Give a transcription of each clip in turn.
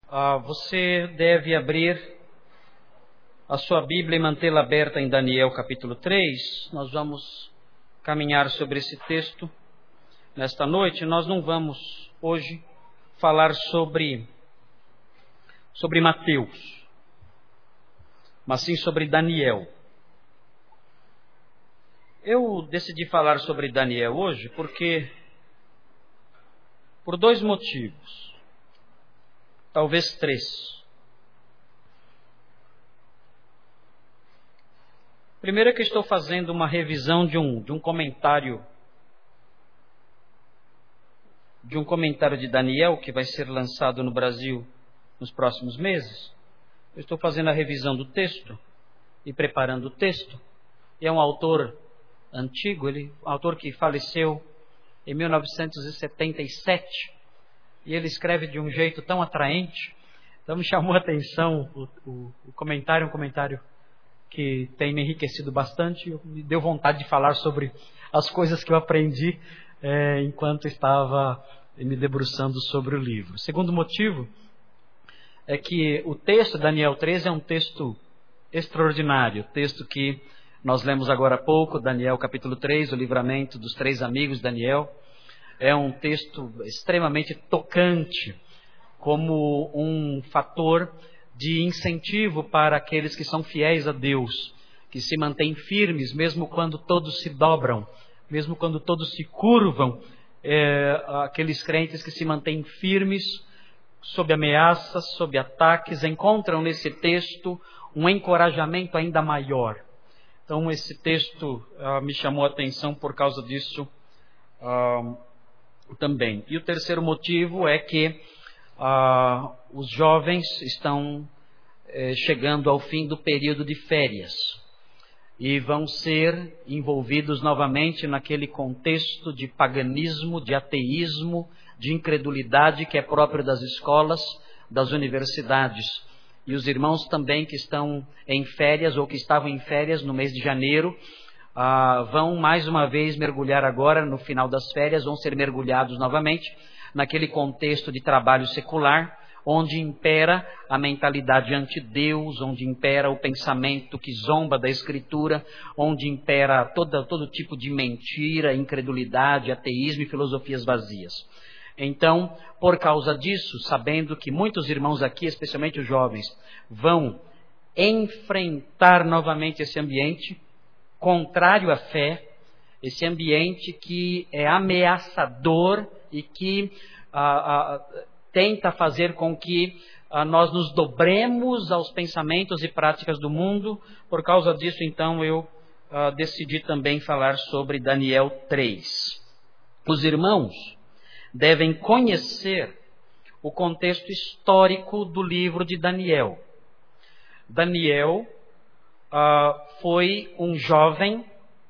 Você deve abrir a sua Bíblia e mantê-la aberta em Daniel capítulo 3. Nós vamos caminhar sobre esse texto nesta noite. Nós não vamos hoje falar sobre Mateus, mas sim sobre Daniel. Eu decidi falar sobre Daniel hoje por dois motivos. Talvez três. Primeiro é que estou fazendo uma revisão de um comentário de Daniel que vai ser lançado no Brasil nos próximos meses. Eu estou fazendo a revisão do texto e preparando o texto. E é um autor antigo, um autor que faleceu em 1977. E ele escreve de um jeito tão atraente. Então me chamou a atenção o comentário, um comentário que tem me enriquecido bastante. Me deu vontade de falar sobre as coisas que eu aprendi enquanto estava me debruçando sobre o livro. O segundo motivo é que o texto de Daniel 3 é um texto extraordinário. O texto que nós lemos agora há pouco, Daniel capítulo 3, o livramento dos 3 amigos de Daniel. É um texto extremamente tocante, como um fator de incentivo para aqueles que são fiéis a Deus, que se mantêm firmes, mesmo quando todos se dobram, mesmo quando todos se curvam, aqueles crentes que se mantêm firmes sob ameaças, sob ataques, encontram nesse texto um encorajamento ainda maior. Então esse texto me chamou a atenção por causa disso também. E o terceiro motivo é que os jovens estão chegando ao fim do período de férias e vão ser envolvidos novamente naquele contexto de paganismo, de ateísmo, de incredulidade que é próprio das escolas, das universidades. E os irmãos também que estão em férias ou que estavam em férias no mês de janeiro, vão mais uma vez mergulhar agora no final das férias, vão ser mergulhados novamente naquele contexto de trabalho secular, onde impera a mentalidade anti-Deus, onde impera o pensamento que zomba da Escritura, onde impera todo tipo de mentira, incredulidade, ateísmo e filosofias vazias. Então, por causa disso, sabendo que muitos irmãos aqui, especialmente os jovens, vão enfrentar novamente esse ambiente contrário à fé, esse ambiente que é ameaçador e que tenta fazer com que nós nos dobremos aos pensamentos e práticas do mundo. Por causa disso, então, eu decidi também falar sobre Daniel 3. Os irmãos devem conhecer o contexto histórico do livro de Daniel. Daniel foi um jovem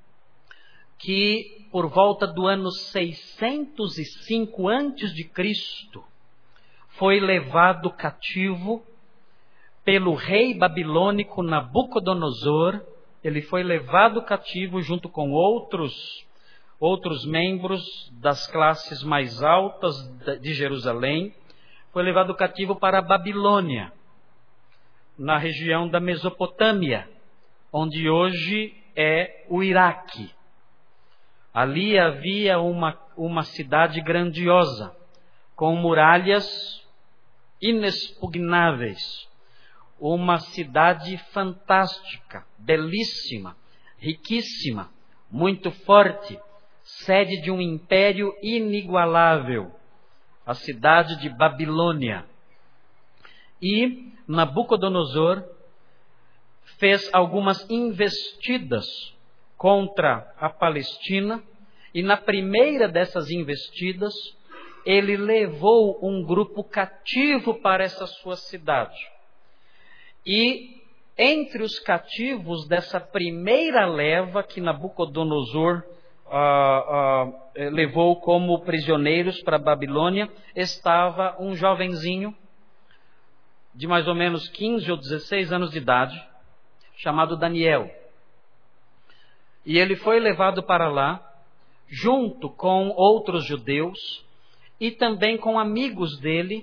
que, por volta do ano 605 a.C., foi levado cativo pelo rei babilônico Nabucodonosor. Ele foi levado cativo junto com outros membros das classes mais altas de Jerusalém. Foi levado cativo para a Babilônia, na região da Mesopotâmia, onde hoje é o Iraque. Ali havia uma cidade grandiosa, com muralhas inexpugnáveis. Uma cidade fantástica, belíssima, riquíssima, muito forte, sede de um império inigualável, a cidade de Babilônia. E Nabucodonosor fez algumas investidas contra a Palestina, e na primeira dessas investidas, ele levou um grupo cativo para essa sua cidade. E entre os cativos dessa primeira leva que Nabucodonosor levou como prisioneiros para a Babilônia, estava um jovenzinho de mais ou menos 15 ou 16 anos de idade, chamado Daniel. E ele foi levado para lá, junto com outros judeus, e também com amigos dele,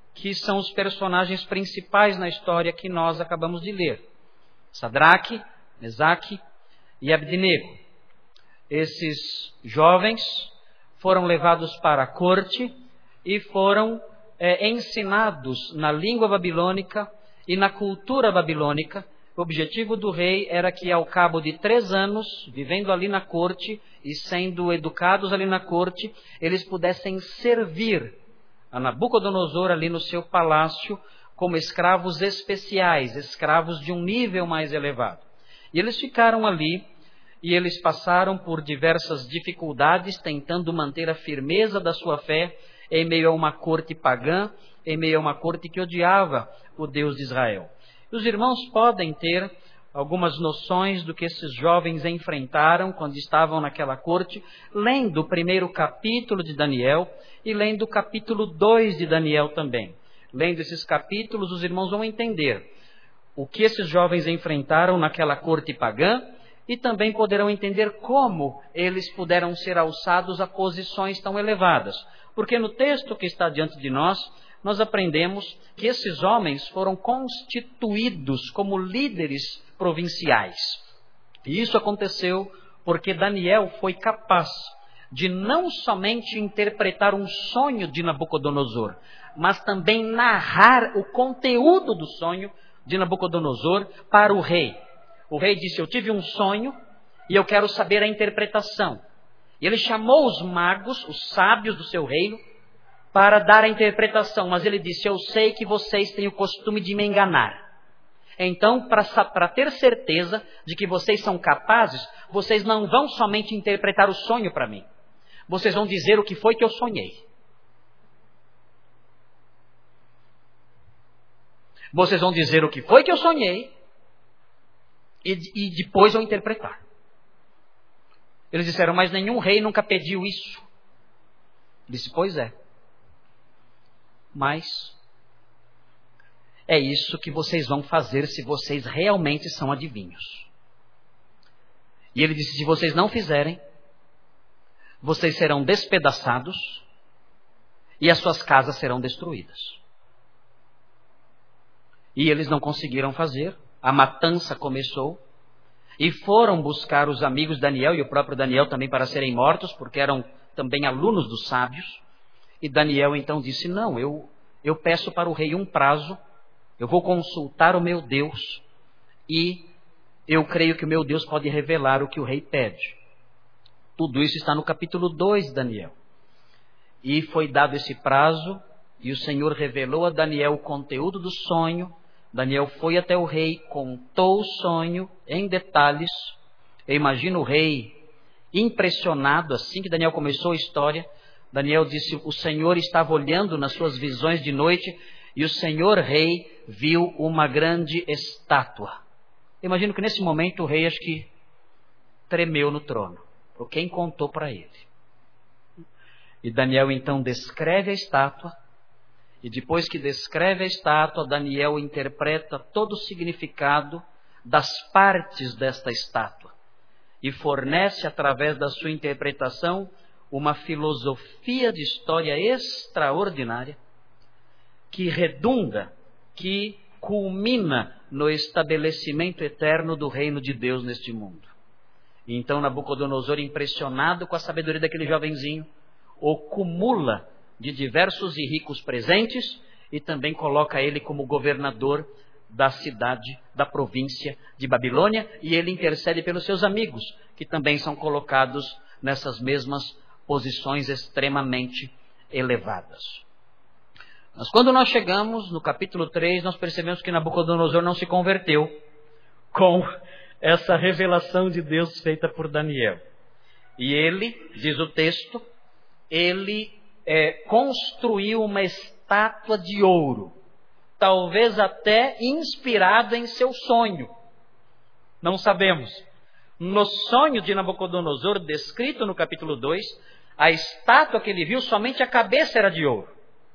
que são os personagens principais na história que nós acabamos de ler. Sadraque, Mesaque e Abdenego. Esses jovens foram levados para a corte e foram ensinados na língua babilônica e na cultura babilônica. O objetivo do rei era que, ao cabo de 3 anos, vivendo ali na corte e sendo educados ali na corte, eles pudessem servir a Nabucodonosor ali no seu palácio como escravos especiais, escravos de um nível mais elevado. E eles ficaram ali e eles passaram por diversas dificuldades, tentando manter a firmeza da sua fé em meio a uma corte pagã, em meio a uma corte que odiava o Deus de Israel. Os irmãos podem ter algumas noções do que esses jovens enfrentaram quando estavam naquela corte, lendo o 1º capítulo de Daniel e lendo o capítulo 2 de Daniel também. Lendo esses capítulos, os irmãos vão entender o que esses jovens enfrentaram naquela corte pagã e também poderão entender como eles puderam ser alçados a posições tão elevadas. Porque no texto que está diante de nós aprendemos que esses homens foram constituídos como líderes provinciais. E isso aconteceu porque Daniel foi capaz de não somente interpretar um sonho de Nabucodonosor, mas também narrar o conteúdo do sonho de Nabucodonosor para o rei. O rei disse: eu tive um sonho e eu quero saber a interpretação. E ele chamou os magos, os sábios do seu reino, para dar a interpretação. Mas ele disse: eu sei que vocês têm o costume de me enganar. Então, para ter certeza de que vocês são capazes, vocês não vão somente interpretar o sonho para mim. Vocês vão dizer o que foi que eu sonhei. Vocês vão dizer o que foi que eu sonhei e depois vão interpretar. Eles disseram: mas nenhum rei nunca pediu isso. Ele disse: pois é. Mas é isso que vocês vão fazer se vocês realmente são adivinhos. E ele disse: se vocês não fizerem, vocês serão despedaçados e as suas casas serão destruídas. E eles não conseguiram fazer. A matança começou. E foram buscar os amigos de Daniel e o próprio Daniel também para serem mortos, porque eram também alunos dos sábios. E Daniel então disse: não, eu peço para o rei um prazo. Eu vou consultar o meu Deus. E eu creio que o meu Deus pode revelar o que o rei pede. Tudo isso está no capítulo 2 de Daniel. E foi dado esse prazo. E o Senhor revelou a Daniel o conteúdo do sonho. Daniel foi até o rei, contou o sonho em detalhes. Eu imagino o rei impressionado, assim que Daniel começou a história. Daniel disse: o Senhor estava olhando nas suas visões de noite e o Senhor rei viu uma grande estátua. Eu imagino que nesse momento o rei acho que tremeu no trono, por quem contou para ele. E Daniel então descreve a estátua. E depois que descreve a estátua, Daniel interpreta todo o significado das partes desta estátua. E fornece, através da sua interpretação, uma filosofia de história extraordinária, que redunda, que culmina no estabelecimento eterno do reino de Deus neste mundo. E então Nabucodonosor, impressionado com a sabedoria daquele jovenzinho, o cumula de diversos e ricos presentes e também coloca ele como governador da cidade, da província de Babilônia, e ele intercede pelos seus amigos, que também são colocados nessas mesmas posições extremamente elevadas. Mas quando nós chegamos no capítulo 3, nós percebemos que Nabucodonosor não se converteu com essa revelação de Deus feita por Daniel. E ele, diz o texto, ele construiu uma estátua de ouro, talvez até inspirado em seu sonho. Não sabemos. No sonho de Nabucodonosor, descrito no capítulo 2, a estátua que ele viu, somente a cabeça era de ouro.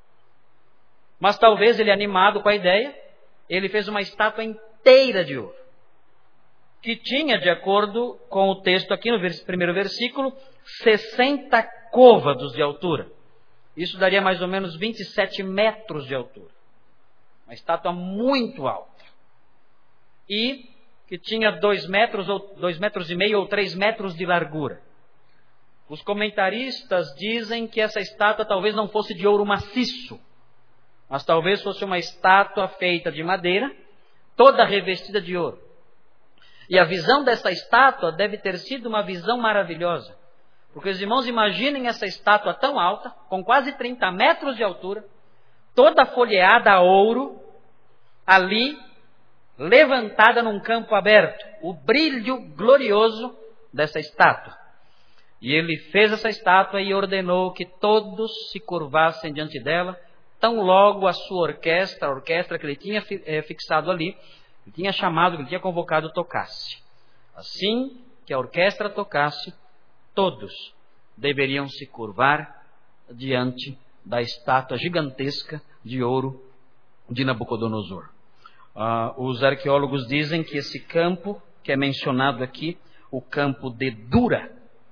Mas talvez ele, animado com a ideia, ele fez uma estátua inteira de ouro, que tinha, de acordo com o texto aqui no primeiro versículo, 60 côvados de altura. Isso daria mais ou menos 27 metros de altura. Uma estátua muito alta. E que tinha 2 metros, ou 2,5 metros ou 3 metros de largura. Os comentaristas dizem que essa estátua talvez não fosse de ouro maciço, mas talvez fosse uma estátua feita de madeira, toda revestida de ouro. E a visão dessa estátua deve ter sido uma visão maravilhosa. Porque os irmãos imaginem essa estátua tão alta, com quase 30 metros de altura, toda folheada a ouro, ali, levantada num campo aberto. O brilho glorioso dessa estátua. E ele fez essa estátua e ordenou que todos se curvassem diante dela, tão logo a sua orquestra, a orquestra que ele tinha fixado ali, ele tinha chamado, ele tinha convocado, tocasse. Assim que a orquestra tocasse, todos deveriam se curvar diante da estátua gigantesca de ouro de Nabucodonosor. Os arqueólogos dizem que esse campo, que é mencionado aqui, o campo de Dura,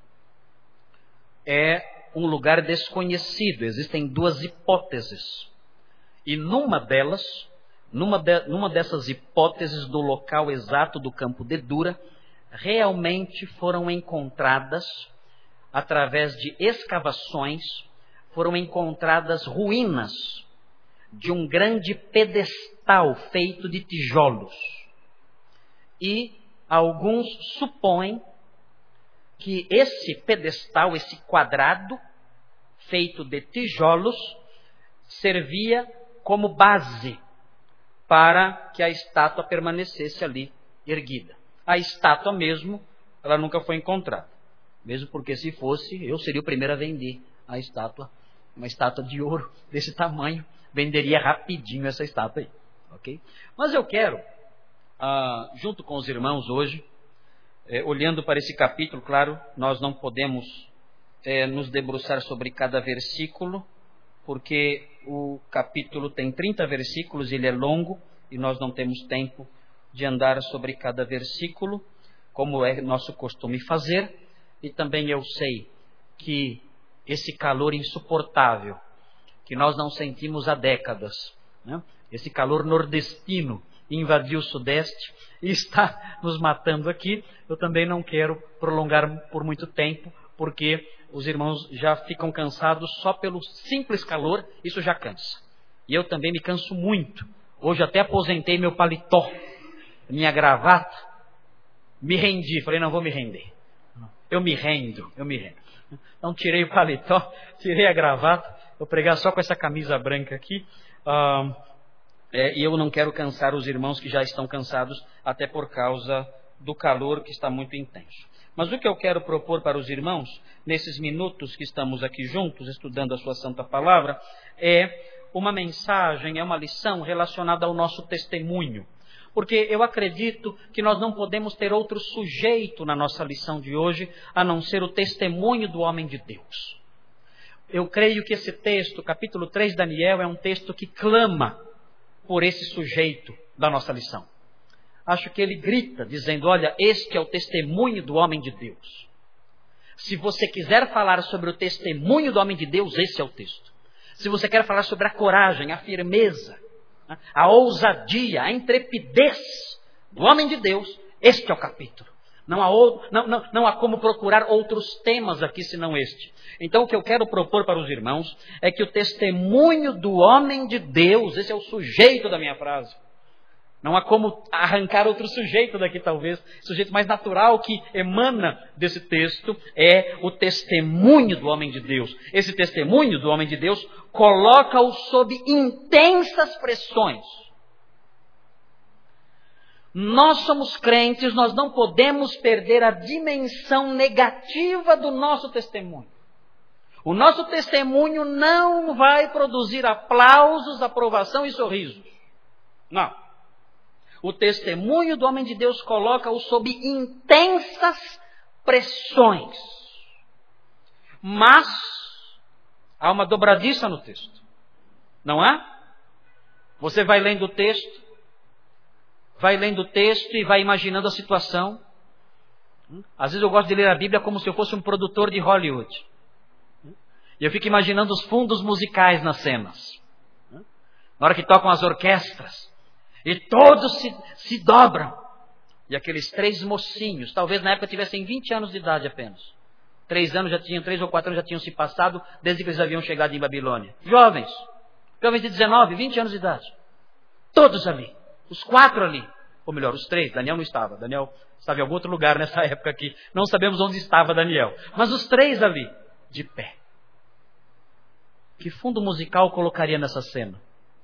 é um lugar desconhecido. Existem 2 hipóteses. E numa dessas hipóteses do local exato do campo de Dura, realmente foram encontradas, através de escavações, foram encontradas ruínas de um grande pedestal feito de tijolos. E alguns supõem que esse pedestal, esse quadrado feito de tijolos, servia como base para que a estátua permanecesse ali erguida. A estátua mesmo, ela nunca foi encontrada. Mesmo porque se fosse, eu seria o primeiro a vender a estátua, uma estátua de ouro desse tamanho, venderia rapidinho essa estátua aí. Ok? Mas eu quero, junto com os irmãos hoje, olhando para esse capítulo, claro, nós não podemos nos debruçar sobre cada versículo, porque o capítulo tem 30 versículos, ele é longo, e nós não temos tempo de andar sobre cada versículo, como é nosso costume fazer, e também eu sei que esse calor insuportável, que nós não sentimos há décadas, né? Esse calor nordestino invadiu o sudeste e está nos matando aqui. Eu também não quero prolongar por muito tempo, porque os irmãos já ficam cansados só pelo simples calor, isso já cansa. E eu também me canso muito. Hoje até aposentei meu paletó, minha gravata, me rendi, falei, não vou me render. Eu me rendo. Então tirei o paletó, tirei a gravata, vou pregar só com essa camisa branca aqui. E eu não quero cansar os irmãos que já estão cansados, até por causa do calor que está muito intenso. Mas o que eu quero propor para os irmãos, nesses minutos que estamos aqui juntos, estudando a sua santa palavra, é uma mensagem, é uma lição relacionada ao nosso testemunho. Porque eu acredito que nós não podemos ter outro sujeito na nossa lição de hoje, a não ser o testemunho do homem de Deus. Eu creio que esse texto, capítulo 3 de Daniel, é um texto que clama por esse sujeito da nossa lição. Acho que ele grita, dizendo, olha, este é o testemunho do homem de Deus. Se você quiser falar sobre o testemunho do homem de Deus, esse é o texto. Se você quer falar sobre a coragem, a firmeza, a ousadia, a intrepidez do homem de Deus, este é o capítulo. Não há como procurar outros temas aqui senão este. Então o que eu quero propor para os irmãos é que o testemunho do homem de Deus, esse é o sujeito da minha frase. Não há como arrancar outro sujeito daqui talvez. O sujeito mais natural que emana desse texto é o testemunho do homem de Deus. Esse testemunho do homem de Deus coloca-o sob intensas pressões. Nós somos crentes, nós não podemos perder a dimensão negativa do nosso testemunho. O nosso testemunho não vai produzir aplausos, aprovação e sorrisos. Não. O testemunho do homem de Deus coloca-o sob intensas pressões. Mas há uma dobradiça no texto. Não há? Você vai lendo o texto e vai imaginando a situação. Às vezes eu gosto de ler a Bíblia como se eu fosse um produtor de Hollywood. E eu fico imaginando os fundos musicais nas cenas. Na hora que tocam as orquestras. E todos se dobram. E aqueles 3 mocinhos, talvez na época tivessem 20 anos de idade apenas. 3 ou 4 anos já tinham se passado desde que eles haviam chegado em Babilônia. Jovens de 19, 20 anos de idade. Todos ali. Os 4 ali. Ou melhor, os 3. Daniel não estava. Daniel estava em algum outro lugar nessa época aqui. Não sabemos onde estava Daniel. Mas os 3 ali, de pé. Que fundo musical colocaria nessa cena?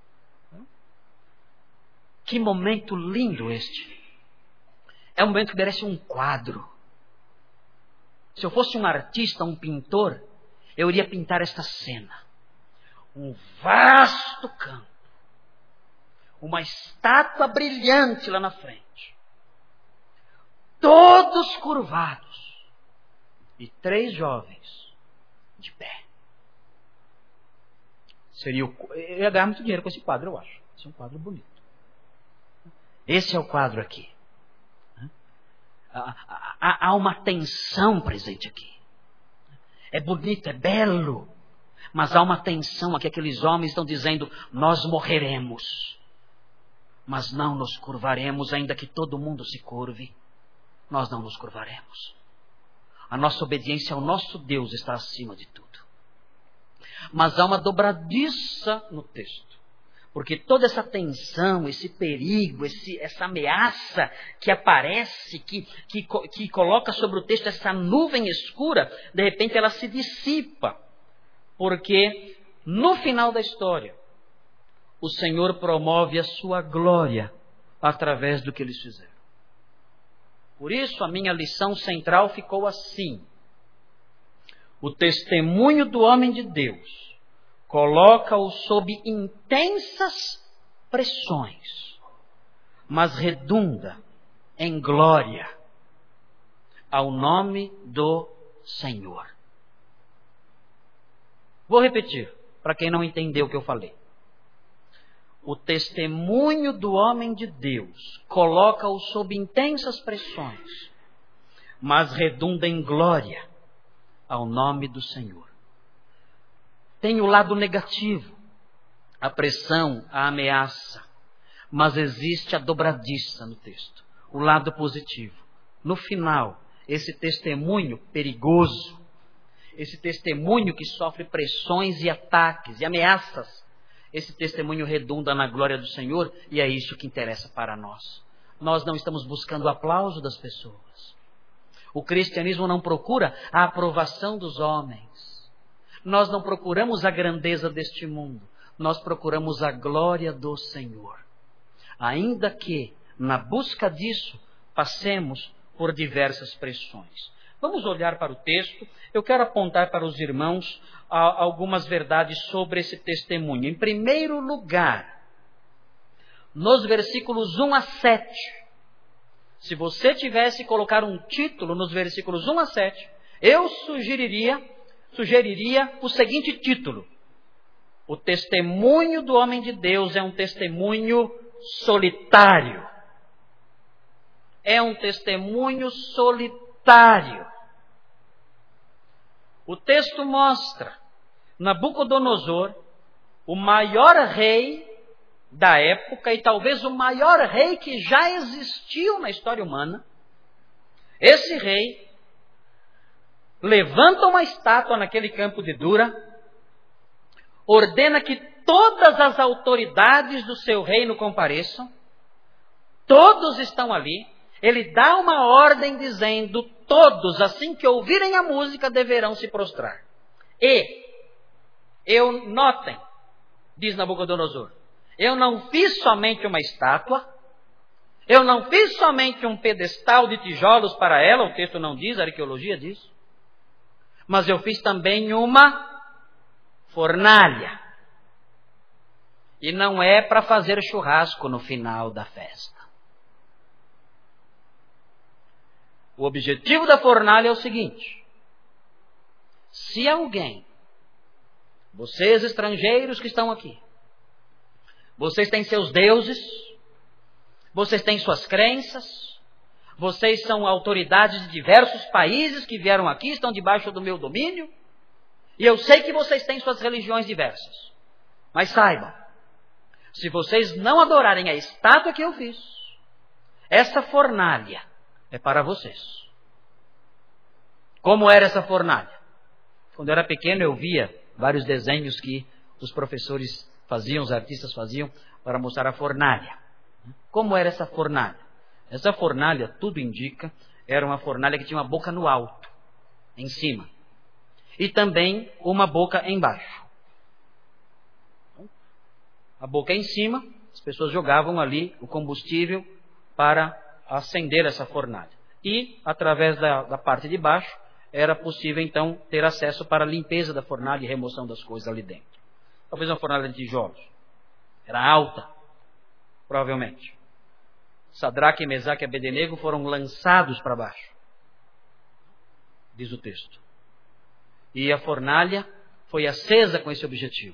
Que momento lindo este. É um momento que merece um quadro. Se eu fosse um artista, um pintor, eu iria pintar esta cena. Um vasto campo. Uma estátua brilhante lá na frente. Todos curvados. E 3 jovens de pé. Eu ia ganhar muito dinheiro com esse quadro, eu acho. Esse é um quadro bonito. Esse é o quadro aqui. Há uma tensão presente aqui. É bonito, é belo. Mas há uma tensão aqui. Aqueles homens estão dizendo: nós morreremos. Mas não nos curvaremos, ainda que todo mundo se curve. Nós não nos curvaremos. A nossa obediência ao nosso Deus está acima de tudo. Mas há uma dobradiça no texto. Porque toda essa tensão, esse perigo, essa ameaça que aparece, que coloca sobre o texto essa nuvem escura, de repente ela se dissipa. Porque no final da história, o Senhor promove a sua glória através do que eles fizeram. Por isso a minha lição central ficou assim. O testemunho do homem de Deus coloca-o sob intensas pressões, mas redunda em glória ao nome do Senhor. Vou repetir, para quem não entendeu o que eu falei. O testemunho do homem de Deus coloca-o sob intensas pressões, mas redunda em glória ao nome do Senhor. Tem o lado negativo, a pressão, a ameaça, mas existe a dobradiça no texto, o lado positivo. No final, esse testemunho perigoso, esse testemunho que sofre pressões e ataques e ameaças, esse testemunho redunda na glória do Senhor e é isso que interessa para nós. Nós não estamos buscando o aplauso das pessoas. O cristianismo não procura a aprovação dos homens. Nós não procuramos a grandeza deste mundo. Nós procuramos a glória do Senhor. Ainda que, na busca disso, passemos por diversas pressões. Vamos olhar para o texto. Eu quero apontar para os irmãos algumas verdades sobre esse testemunho. Em primeiro lugar, nos versículos 1 a 7. Se você tivesse colocar um título nos versículos 1 a 7, eu sugeriria o seguinte título: o testemunho do homem de Deus é um testemunho solitário. É um testemunho solitário. O texto mostra Nabucodonosor, o maior rei da época e talvez o maior rei que já existiu na história humana. Esse rei levanta uma estátua naquele campo de Dura, ordena que todas as autoridades do seu reino compareçam, todos estão ali, ele dá uma ordem dizendo: todos, assim que ouvirem a música, deverão se prostrar. Notem, diz Nabucodonosor, eu não fiz somente uma estátua, eu não fiz somente um pedestal de tijolos para ela, o texto não diz, a arqueologia diz, mas eu fiz também uma fornalha. E não é para fazer churrasco no final da festa. O objetivo da fornalha é o seguinte: se alguém, vocês estrangeiros que estão aqui, vocês têm seus deuses, vocês têm suas crenças, vocês são autoridades de diversos países que vieram aqui, estão debaixo do meu domínio, E eu sei que vocês têm suas religiões diversas. Mas saibam, se vocês não adorarem a estátua que eu fiz, essa fornalha é para vocês. Como era essa fornalha? Quando eu era pequeno eu via vários desenhos que os professores faziam, os artistas faziam, para mostrar a fornalha. Como era essa fornalha? Essa fornalha, tudo indica, era uma fornalha que tinha uma boca no alto, em cima. E também uma boca embaixo. A boca em cima, as pessoas jogavam ali o combustível para acender essa fornalha. E, através da parte de baixo, era possível então ter acesso para a limpeza da fornalha e remoção das coisas ali dentro. Talvez uma fornalha de tijolos. Era alta, provavelmente. Sadraque, Mesaque e Abednego foram lançados para baixo, diz o texto. E a fornalha foi acesa com esse objetivo: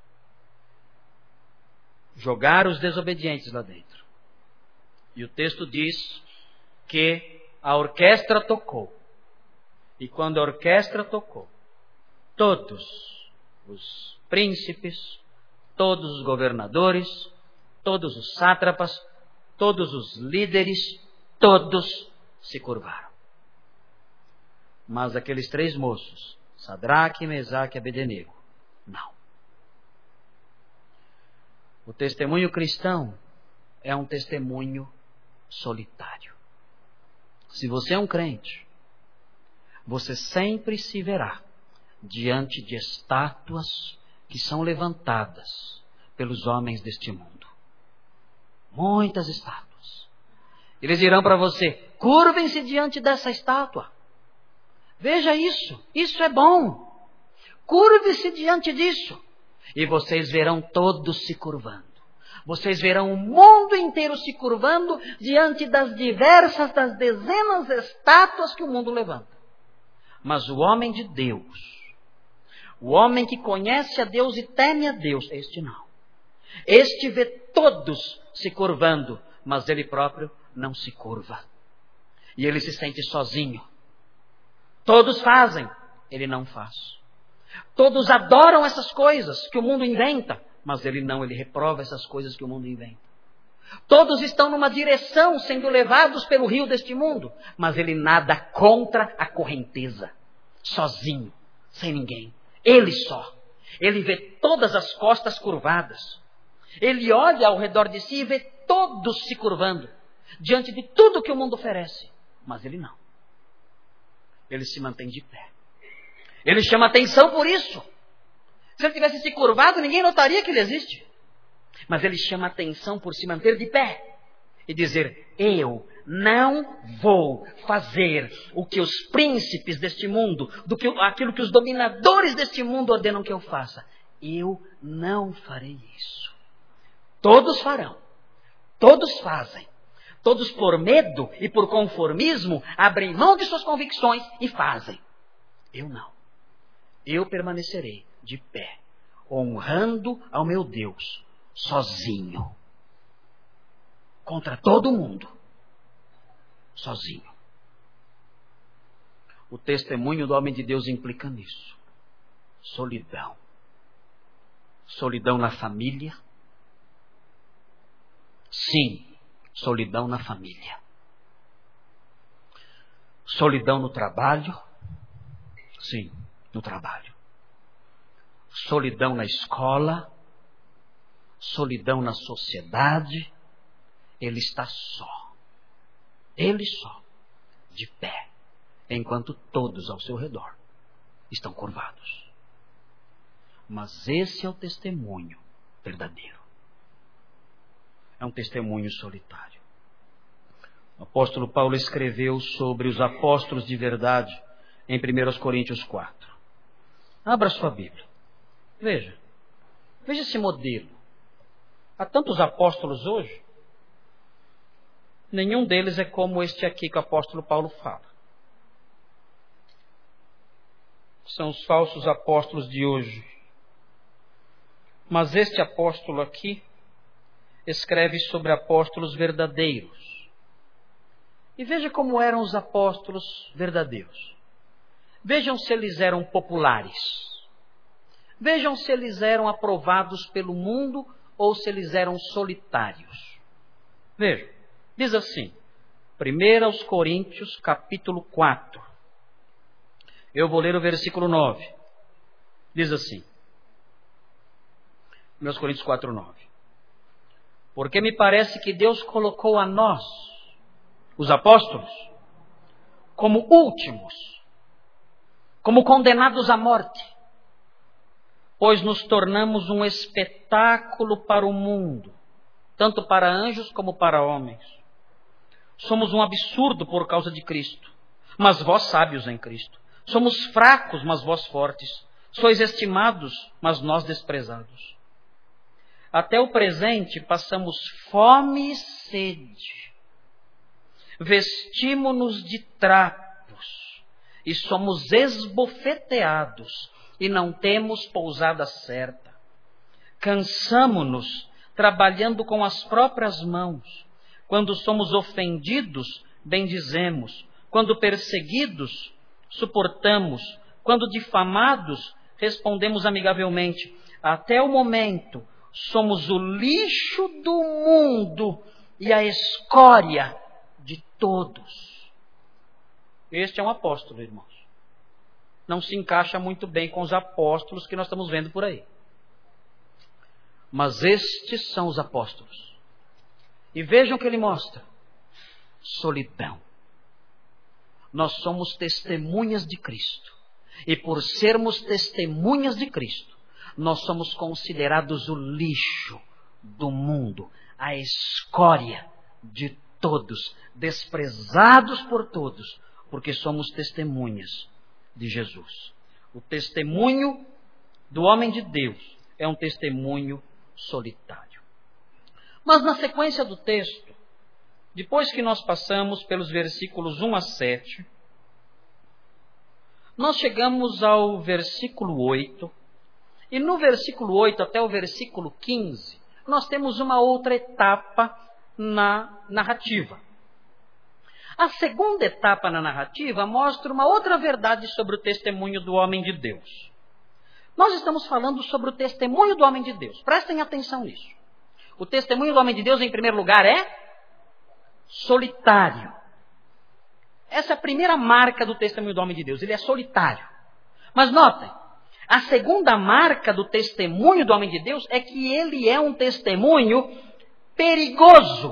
jogar os desobedientes lá dentro. E o texto diz que a orquestra tocou. E quando a orquestra tocou, todos os príncipes, todos os governadores, todos os sátrapas, todos os líderes, todos se curvaram. Mas aqueles 3 moços, Sadraque, Mesaque e Abednego, não. O testemunho cristão é um testemunho solitário. Se você é um crente, você sempre se verá diante de estátuas que são levantadas pelos homens deste mundo. Muitas estátuas. Eles dirão para você: curvem-se diante dessa estátua. Veja isso, isso é bom. Curve-se diante disso. E vocês verão todos se curvando. Vocês verão o mundo inteiro se curvando diante das diversas, das dezenas de estátuas que o mundo levanta. Mas o homem de Deus, o homem que conhece a Deus e teme a Deus, este não. Este vê todos se curvando, mas ele próprio não se curva. E ele se sente sozinho. Todos fazem, ele não faz. Todos adoram essas coisas que o mundo inventa, mas ele não, ele reprova essas coisas que o mundo inventa. Todos estão numa direção, sendo levados pelo rio deste mundo, mas ele nada contra a correnteza, sozinho, sem ninguém. Ele só. Ele vê todas as costas curvadas. Ele olha ao redor de si e vê todos se curvando diante de tudo que o mundo oferece. Mas ele não. Ele se mantém de pé. Ele chama atenção por isso. Se ele tivesse se curvado, ninguém notaria que ele existe. Mas ele chama atenção por se manter de pé e dizer: eu não vou fazer o que os príncipes deste mundo, aquilo que os dominadores deste mundo ordenam que eu faça. Eu não farei isso. Todos farão. Todos fazem. Todos por medo e por conformismo abrem mão de suas convicções e fazem. Eu não. Eu permanecerei de pé, honrando ao meu Deus, sozinho. Contra todo mundo. Sozinho. O testemunho do homem de Deus implica nisso. Solidão. Solidão na família. Sim, solidão na família. Solidão no trabalho. Sim, no trabalho. Solidão na escola. Solidão na sociedade. Ele está só. Ele só. De pé. Enquanto todos ao seu redor estão curvados. Mas esse é o testemunho verdadeiro. É um testemunho solitário. O apóstolo Paulo escreveu sobre os apóstolos de verdade em 1 Coríntios 4. Abra sua Bíblia. Veja. Veja esse modelo. Há tantos apóstolos hoje. Nenhum deles é como este aqui que o apóstolo Paulo fala. São os falsos apóstolos de hoje. Mas este apóstolo aqui escreve sobre apóstolos verdadeiros. E veja como eram os apóstolos verdadeiros. Vejam se eles eram populares. Vejam se eles eram aprovados pelo mundo ou se eles eram solitários. Vejam, diz assim, 1 Coríntios capítulo 4. Eu vou ler o versículo 9. Diz assim, 1 Coríntios 4, 9. Porque me parece que Deus colocou a nós, os apóstolos, como últimos, como condenados à morte, pois nos tornamos um espetáculo para o mundo, tanto para anjos como para homens. Somos um absurdo por causa de Cristo, mas vós sábios em Cristo. Somos fracos, mas vós fortes. Sois estimados, mas nós desprezados. Até o presente passamos fome e sede. Vestimos-nos de trapos e somos esbofeteados e não temos pousada certa. Cansamo-nos trabalhando com as próprias mãos. Quando somos ofendidos, bendizemos. Quando perseguidos, suportamos. Quando difamados, respondemos amigavelmente. Até o momento, somos o lixo do mundo e a escória de todos. Este é um apóstolo, irmãos. Não se encaixa muito bem com os apóstolos que nós estamos vendo por aí. Mas estes são os apóstolos. E vejam o que ele mostra. Solidão. Nós somos testemunhas de Cristo. E por sermos testemunhas de Cristo, nós somos considerados o lixo do mundo, a escória de todos, desprezados por todos, porque somos testemunhas de Jesus. O testemunho do homem de Deus é um testemunho solitário. Mas na sequência do texto, depois que nós passamos pelos versículos 1 a 7, nós chegamos ao versículo 8, e no versículo 8 até o versículo 15, nós temos uma outra etapa na narrativa. A segunda etapa na narrativa mostra uma outra verdade sobre o testemunho do homem de Deus. Nós estamos falando sobre o testemunho do homem de Deus. Prestem atenção nisso. O testemunho do homem de Deus, em primeiro lugar, é solitário. Essa é a primeira marca do testemunho do homem de Deus. Ele é solitário. Mas notem, a segunda marca do testemunho do homem de Deus é que ele é um testemunho perigoso.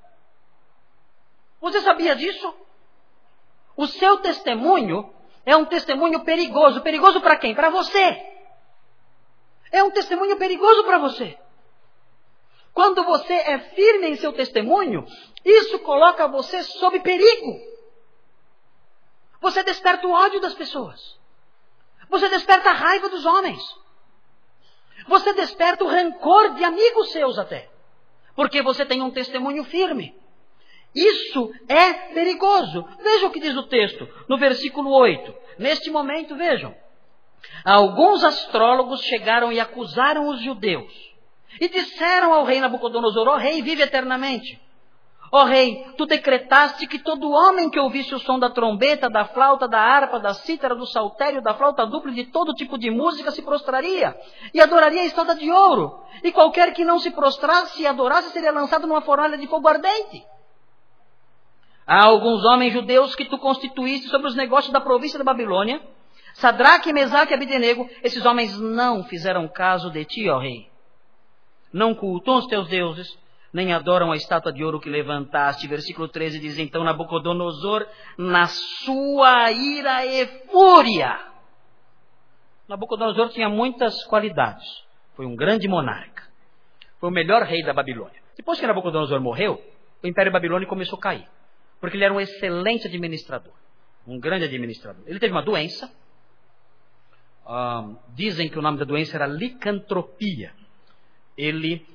Você sabia disso? O seu testemunho é um testemunho perigoso. Perigoso para quem? Para você. É um testemunho perigoso para você. Quando você é firme em seu testemunho, isso coloca você sob perigo. Você desperta o ódio das pessoas. Você desperta a raiva dos homens. Você desperta o rancor de amigos seus até. Porque você tem um testemunho firme. Isso é perigoso. Veja o que diz o texto, no versículo 8. Neste momento, vejam. Alguns astrólogos chegaram e acusaram os judeus. E disseram ao rei Nabucodonosor: ó rei, vive eternamente. Ó rei, tu decretaste que todo homem que ouvisse o som da trombeta, da flauta, da harpa, da cítara, do saltério, da flauta dupla e de todo tipo de música se prostraria e adoraria a estátua de ouro. E qualquer que não se prostrasse e adorasse seria lançado numa fornalha de fogo ardente. Há alguns homens judeus que tu constituíste sobre os negócios da província da Babilônia, Sadraque, Mesaque e Abidenego. Esses homens não fizeram caso de ti, ó rei. Não cultuam os teus deuses, nem adoram a estátua de ouro que levantaste. Versículo 13 diz: então Nabucodonosor, na sua ira e fúria. Nabucodonosor tinha muitas qualidades. Foi um grande monarca. Foi o melhor rei da Babilônia. Depois que Nabucodonosor morreu, o Império Babilônico começou a cair. Porque ele era um excelente administrador. Um grande administrador. Ele teve uma doença. Dizem que o nome da doença era licantropia. Ele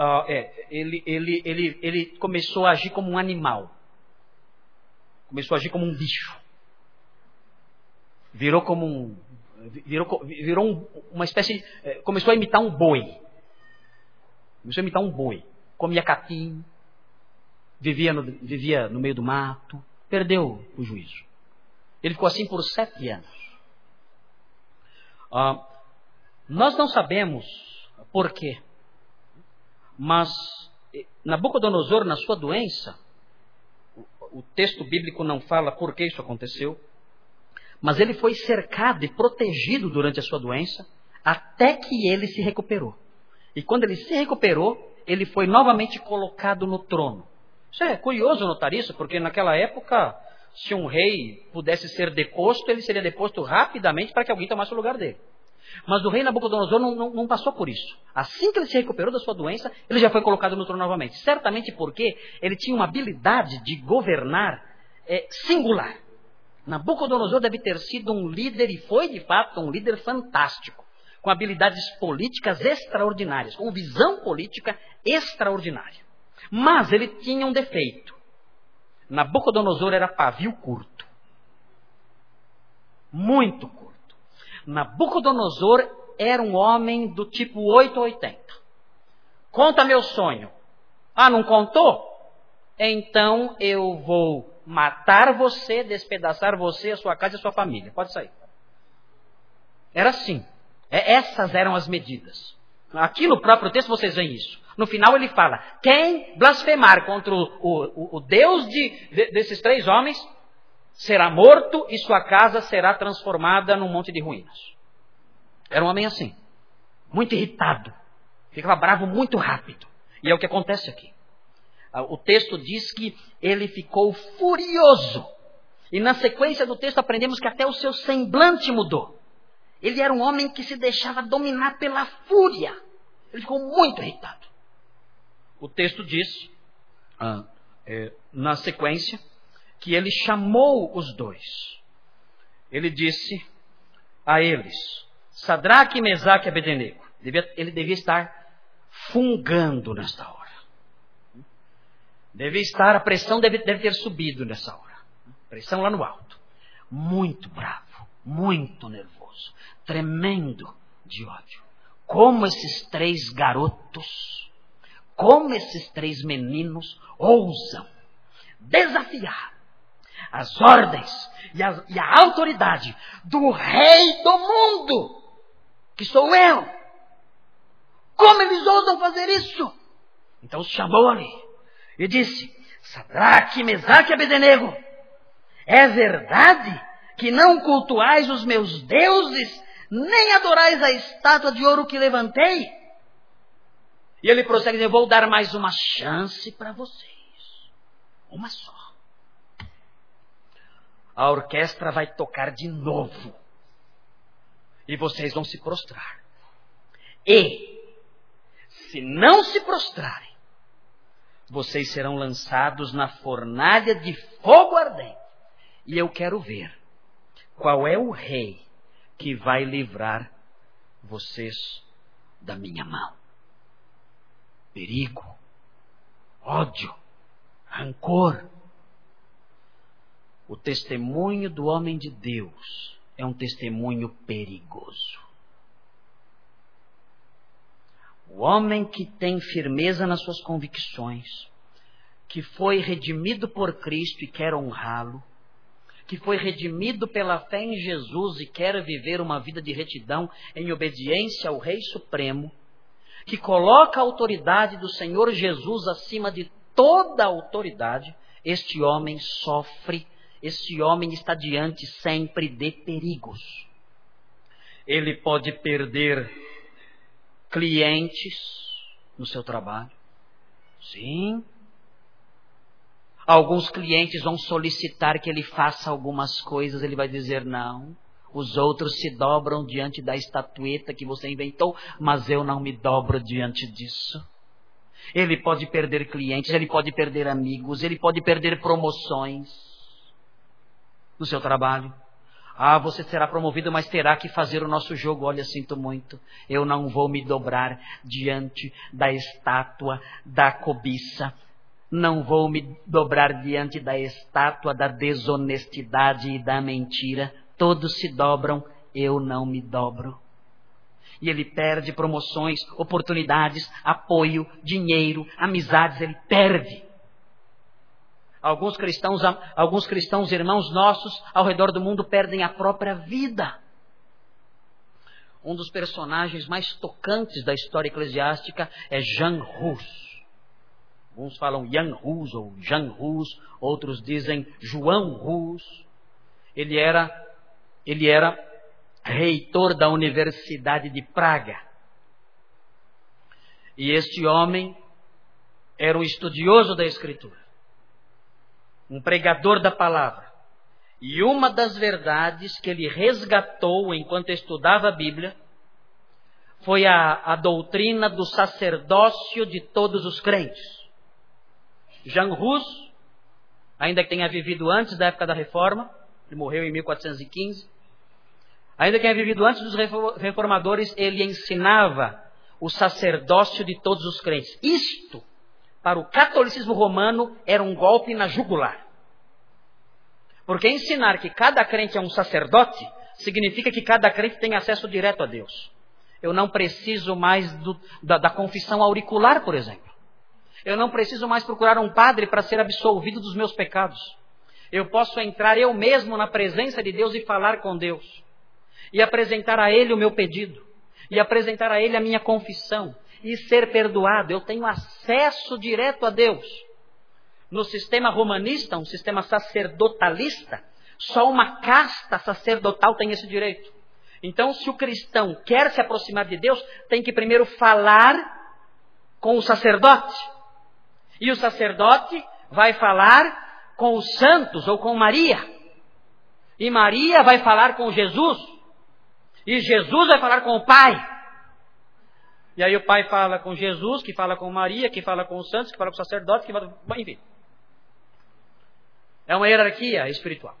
começou a agir como um animal. Começou a agir como um bicho. Virou uma espécie... Começou a imitar um boi. Comia capim. Vivia no meio do mato. Perdeu o juízo. Ele ficou assim por 7 anos. Nós não sabemos por quê, mas Nabucodonosor, na sua doença, o texto bíblico não fala por que isso aconteceu, mas ele foi cercado e protegido durante a sua doença, até que ele se recuperou. E quando ele se recuperou, ele foi novamente colocado no trono. Isso é curioso notar isso, porque naquela época, se um rei pudesse ser deposto, ele seria deposto rapidamente para que alguém tomasse o lugar dele. Mas o rei Nabucodonosor não passou por isso. Assim que ele se recuperou da sua doença, ele já foi colocado no trono novamente. Certamente porque ele tinha uma habilidade de governar singular. Nabucodonosor deve ter sido um líder, e foi de fato um líder fantástico, com habilidades políticas extraordinárias, com visão política extraordinária. Mas ele tinha um defeito. Nabucodonosor era pavio curto. Muito curto. Nabucodonosor era um homem do tipo 880. Conta meu sonho. Ah, não contou? Então eu vou matar você, despedaçar você, a sua casa e a sua família. Pode sair. Era assim. Essas eram as medidas. Aqui no próprio texto vocês veem isso. No final ele fala, quem blasfemar contra o Deus desses três homens será morto e sua casa será transformada num monte de ruínas. Era um homem assim, muito irritado, ficava bravo muito rápido. E é o que acontece aqui. O texto diz que ele ficou furioso. E na sequência do texto aprendemos que até o seu semblante mudou. Ele era um homem que se deixava dominar pela fúria. Ele ficou muito irritado. O texto diz, na sequência, que ele chamou os dois. Ele disse a eles, Sadraque, Mesaque e Abednego. Ele devia estar fungando nesta hora. A pressão deve ter subido nessa hora. Pressão lá no alto. Muito bravo, muito nervoso, tremendo de ódio. Como esses três garotos, como esses três meninos ousam desafiar as ordens e a autoridade do rei do mundo, que sou eu. Como eles ousam fazer isso? Então chamou ali e disse, Sadraque, Mesaque e Abednego, é verdade que não cultuais os meus deuses, nem adorais a estátua de ouro que levantei? E ele prossegue, eu vou dar mais uma chance para vocês. Uma só. A orquestra vai tocar de novo. E vocês vão se prostrar. E, se não se prostrarem, vocês serão lançados na fornalha de fogo ardente. E eu quero ver qual é o rei que vai livrar vocês da minha mão. Perigo, ódio, rancor. O testemunho do homem de Deus é um testemunho perigoso. O homem que tem firmeza nas suas convicções, que foi redimido por Cristo e quer honrá-lo, que foi redimido pela fé em Jesus e quer viver uma vida de retidão em obediência ao Rei Supremo, que coloca a autoridade do Senhor Jesus acima de toda a autoridade, este homem sofre, este homem está diante sempre de perigos. Ele pode perder clientes no seu trabalho. Sim. Alguns clientes vão solicitar que ele faça algumas coisas, ele vai dizer não. Os outros se dobram diante da estatueta que você inventou, mas eu não me dobro diante disso. Ele pode perder clientes, ele pode perder amigos, ele pode perder promoções no seu trabalho. Ah, você será promovido, mas terá que fazer o nosso jogo. Olha, sinto muito, eu não vou me dobrar diante da estátua da cobiça. Não vou me dobrar diante da estátua da desonestidade e da mentira. Todos se dobram, eu não me dobro. E ele perde promoções, oportunidades, apoio, dinheiro, amizades, ele perde. Alguns cristãos, irmãos nossos, ao redor do mundo, perdem a própria vida. um dos personagens mais tocantes da história eclesiástica é Jan Hus. Alguns falam Jan Hus ou Jan Hus, outros dizem João Hus. Ele era reitor da Universidade de Praga. E este homem era um estudioso da Escritura, um pregador da palavra. E uma das verdades que ele resgatou enquanto estudava a Bíblia foi a doutrina do sacerdócio de todos os crentes. Jan Hus, ainda que tenha vivido antes da época da Reforma, ele morreu em 1415, ainda que tenha vivido antes dos reformadores, ele ensinava o sacerdócio de todos os crentes. Isto, para o catolicismo romano, era um golpe na jugular. Porque ensinar que cada crente é um sacerdote, significa que cada crente tem acesso direto a Deus. Eu não preciso mais da confissão auricular, por exemplo. Eu não preciso mais procurar um padre para ser absolvido dos meus pecados. Eu posso entrar eu mesmo na presença de Deus e falar com Deus. E apresentar a Ele o meu pedido. E apresentar a Ele a minha confissão. E ser perdoado. Eu tenho acesso direto a Deus. No sistema romanista, um sistema sacerdotalista, só uma casta sacerdotal tem esse direito. Então, se o cristão quer se aproximar de Deus, tem que primeiro falar com o sacerdote. E o sacerdote vai falar com os santos ou com Maria. E Maria vai falar com Jesus. E Jesus vai falar com o Pai. E aí o Pai fala com Jesus, que fala com Maria, que fala com os santos, que fala com o sacerdote, que fala... Enfim. É uma hierarquia espiritual.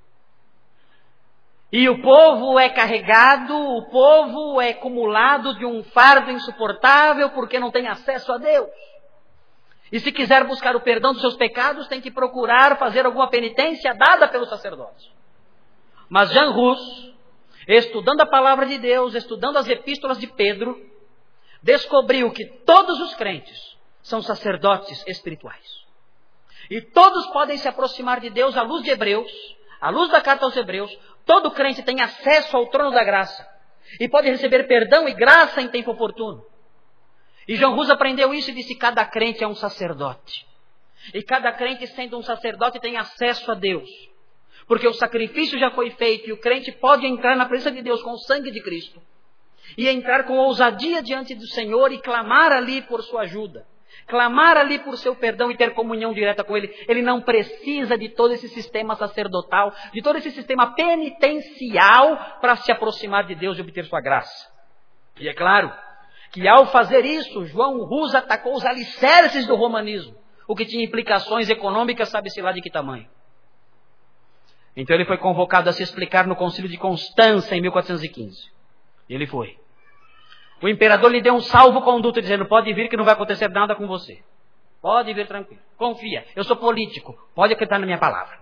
E o povo é carregado, o povo é acumulado de um fardo insuportável porque não tem acesso a Deus. E se quiser buscar o perdão dos seus pecados, tem que procurar fazer alguma penitência dada pelo sacerdote. Mas Jan Hus, estudando a palavra de Deus, estudando as epístolas de Pedro, descobriu que todos os crentes são sacerdotes espirituais. E todos podem se aproximar de Deus à luz de Hebreus, à luz da carta aos Hebreus. Todo crente tem acesso ao trono da graça e pode receber perdão e graça em tempo oportuno. E Jan Hus aprendeu isso e disse: cada crente é um sacerdote. E cada crente, sendo um sacerdote, tem acesso a Deus. Porque o sacrifício já foi feito e o crente pode entrar na presença de Deus com o sangue de Cristo. E entrar com ousadia diante do Senhor e clamar ali por sua ajuda. Clamar ali por seu perdão e ter comunhão direta com Ele. Ele não precisa de todo esse sistema sacerdotal, de todo esse sistema penitencial para se aproximar de Deus e obter sua graça. E é claro que ao fazer isso, João Hus atacou os alicerces do romanismo, o que tinha implicações econômicas, sabe-se lá de que tamanho. Então ele foi convocado a se explicar no Concílio de Constança em 1415. E ele foi. O imperador lhe deu um salvo-conduto, dizendo: pode vir que não vai acontecer nada com você. Pode vir tranquilo. Confia, eu sou político, pode acreditar na minha palavra.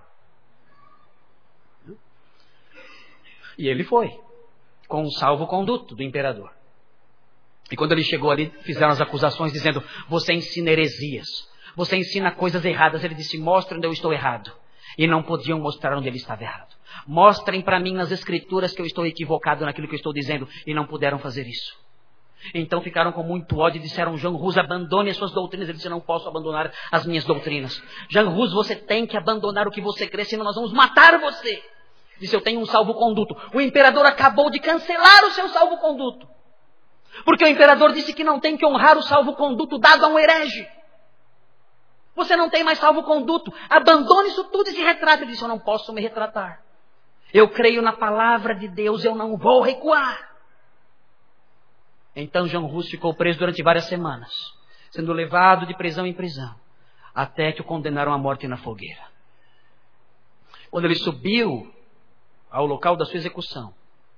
E ele foi, com um salvo-conduto do imperador. E quando ele chegou ali, fizeram as acusações dizendo: você ensina heresias, você ensina coisas erradas. Ele disse: mostre onde eu estou errado. E não podiam mostrar onde ele estava errado. Mostrem para mim nas escrituras que eu estou equivocado naquilo que eu estou dizendo. E não puderam fazer isso. Então ficaram com muito ódio e disseram: Jan Hus, abandone as suas doutrinas. Ele disse: não posso abandonar as minhas doutrinas. Jan Hus, você tem que abandonar o que você crê, senão nós vamos matar você. Disse: eu tenho um salvo-conduto. O imperador acabou de cancelar o seu salvo-conduto. Porque o imperador disse que não tem que honrar o salvo-conduto dado a um herege. Você não tem mais salvo-conduto. Abandone isso tudo e se retrate. Ele disse: eu não posso me retratar. Eu creio na palavra de Deus, eu não vou recuar. Então Jan Hus ficou preso durante várias semanas, sendo levado de prisão em prisão, até que o condenaram à morte na fogueira. Quando ele subiu ao local da sua execução,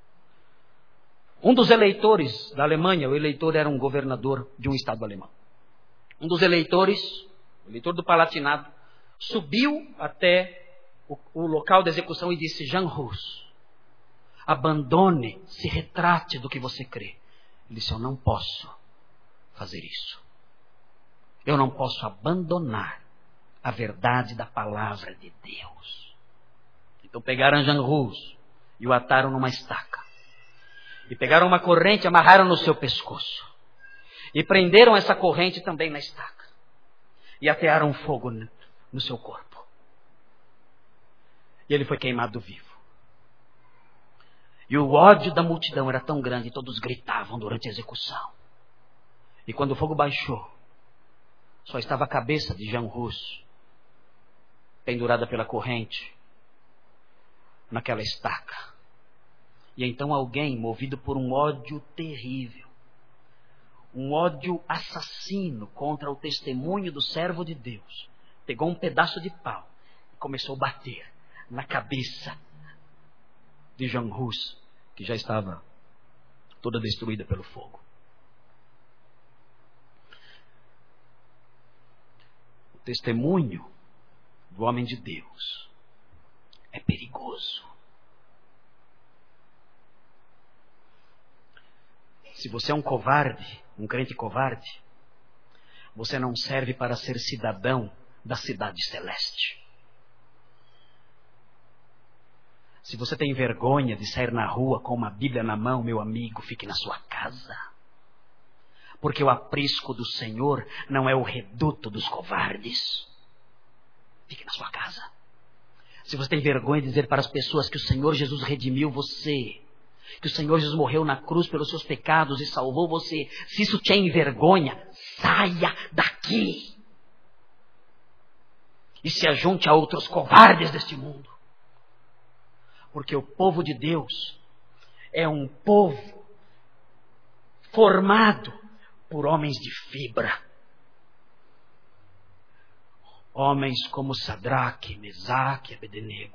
um dos eleitores da Alemanha, o eleitor era um governador de um estado alemão. Um dos eleitores, o eleitor do Palatinado, subiu até o local da execução e disse: Jan Hus, abandone, se retrate do que você crê. Ele disse: eu não posso fazer isso. Eu não posso abandonar a verdade da palavra de Deus. Então pegaram Jan Hus e o ataram numa estaca. E pegaram uma corrente e amarraram no seu pescoço. E prenderam essa corrente também na estaca. E atearam fogo no seu corpo. E ele foi queimado vivo. E o ódio da multidão era tão grande, todos gritavam durante a execução. E quando o fogo baixou, só estava a cabeça de Jean Hus, pendurada pela corrente, naquela estaca. E então alguém, movido por um ódio terrível, um ódio assassino contra o testemunho do servo de Deus, pegou um pedaço de pau e começou a bater na cabeça de Jean Hus, que já estava toda destruída pelo fogo. O testemunho do homem de Deus é perigoso. Se você é um covarde, um crente covarde, você não serve para ser cidadão da cidade celeste. Se você tem vergonha de sair na rua com uma Bíblia na mão, meu amigo, fique na sua casa. Porque o aprisco do Senhor não é o reduto dos covardes. Fique na sua casa. Se você tem vergonha de dizer para as pessoas que o Senhor Jesus redimiu você, que o Senhor Jesus morreu na cruz pelos seus pecados e salvou você, se isso te envergonha, saia daqui. E se ajunte a outros covardes deste mundo. Porque o povo de Deus é um povo formado por homens de fibra. Homens como Sadraque, Mesaque e Abednego.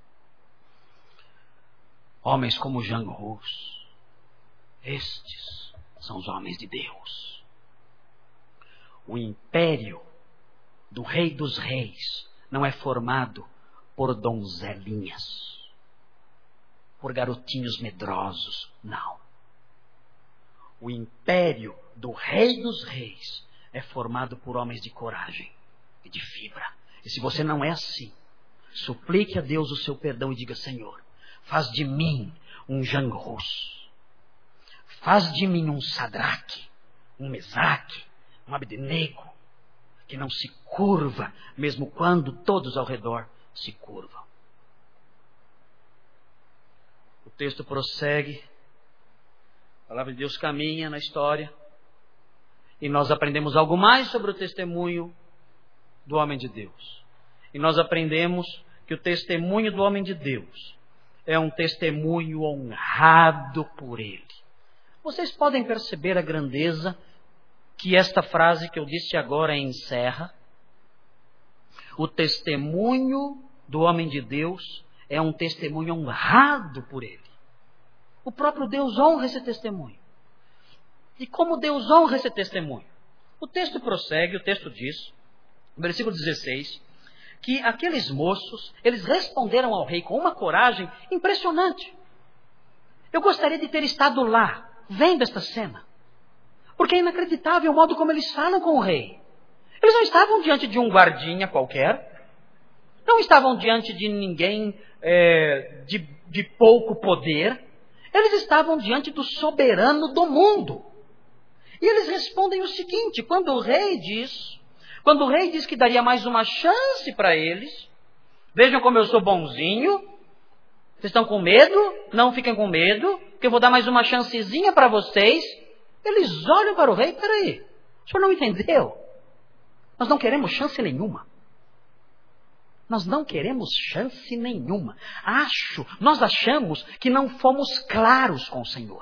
Homens como Jean Hus. Estes são os homens de Deus. O império do Rei dos Reis não é formado por donzelinhas, por garotinhos medrosos, não. O império do Rei dos Reis é formado por homens de coragem e de fibra. E se você não é assim, suplique a Deus o seu perdão e diga: Senhor, faz de mim um Jean Hus. Faz de mim um Sadraque, um Mesaque, um Abednego, que não se curva, mesmo quando todos ao redor se curvam. O texto prossegue, a palavra de Deus caminha na história, e nós aprendemos algo mais sobre o testemunho do homem de Deus. E nós aprendemos que o testemunho do homem de Deus é um testemunho honrado por ele. Vocês podem perceber a grandeza que esta frase que eu disse agora encerra. O testemunho do homem de Deus é um testemunho honrado por ele. O próprio Deus honra esse testemunho. E como Deus honra esse testemunho? O texto prossegue, o texto diz, no versículo 16, que aqueles moços, eles responderam ao rei com uma coragem impressionante. Eu gostaria de ter estado lá, vendo esta cena. Porque é inacreditável o modo como eles falam com o rei. Eles não estavam diante de um guardinha qualquer. Não estavam diante de ninguém de pouco poder. Eles estavam diante do soberano do mundo. E eles respondem o seguinte: quando o rei diz que daria mais uma chance para eles, vejam como eu sou bonzinho, vocês estão com medo? Não fiquem com medo, que eu vou dar mais uma chancezinha para vocês. Eles olham para o rei: peraí, o senhor não entendeu? Nós não queremos chance nenhuma. Nós não queremos chance nenhuma. Nós achamos que não fomos claros com o Senhor.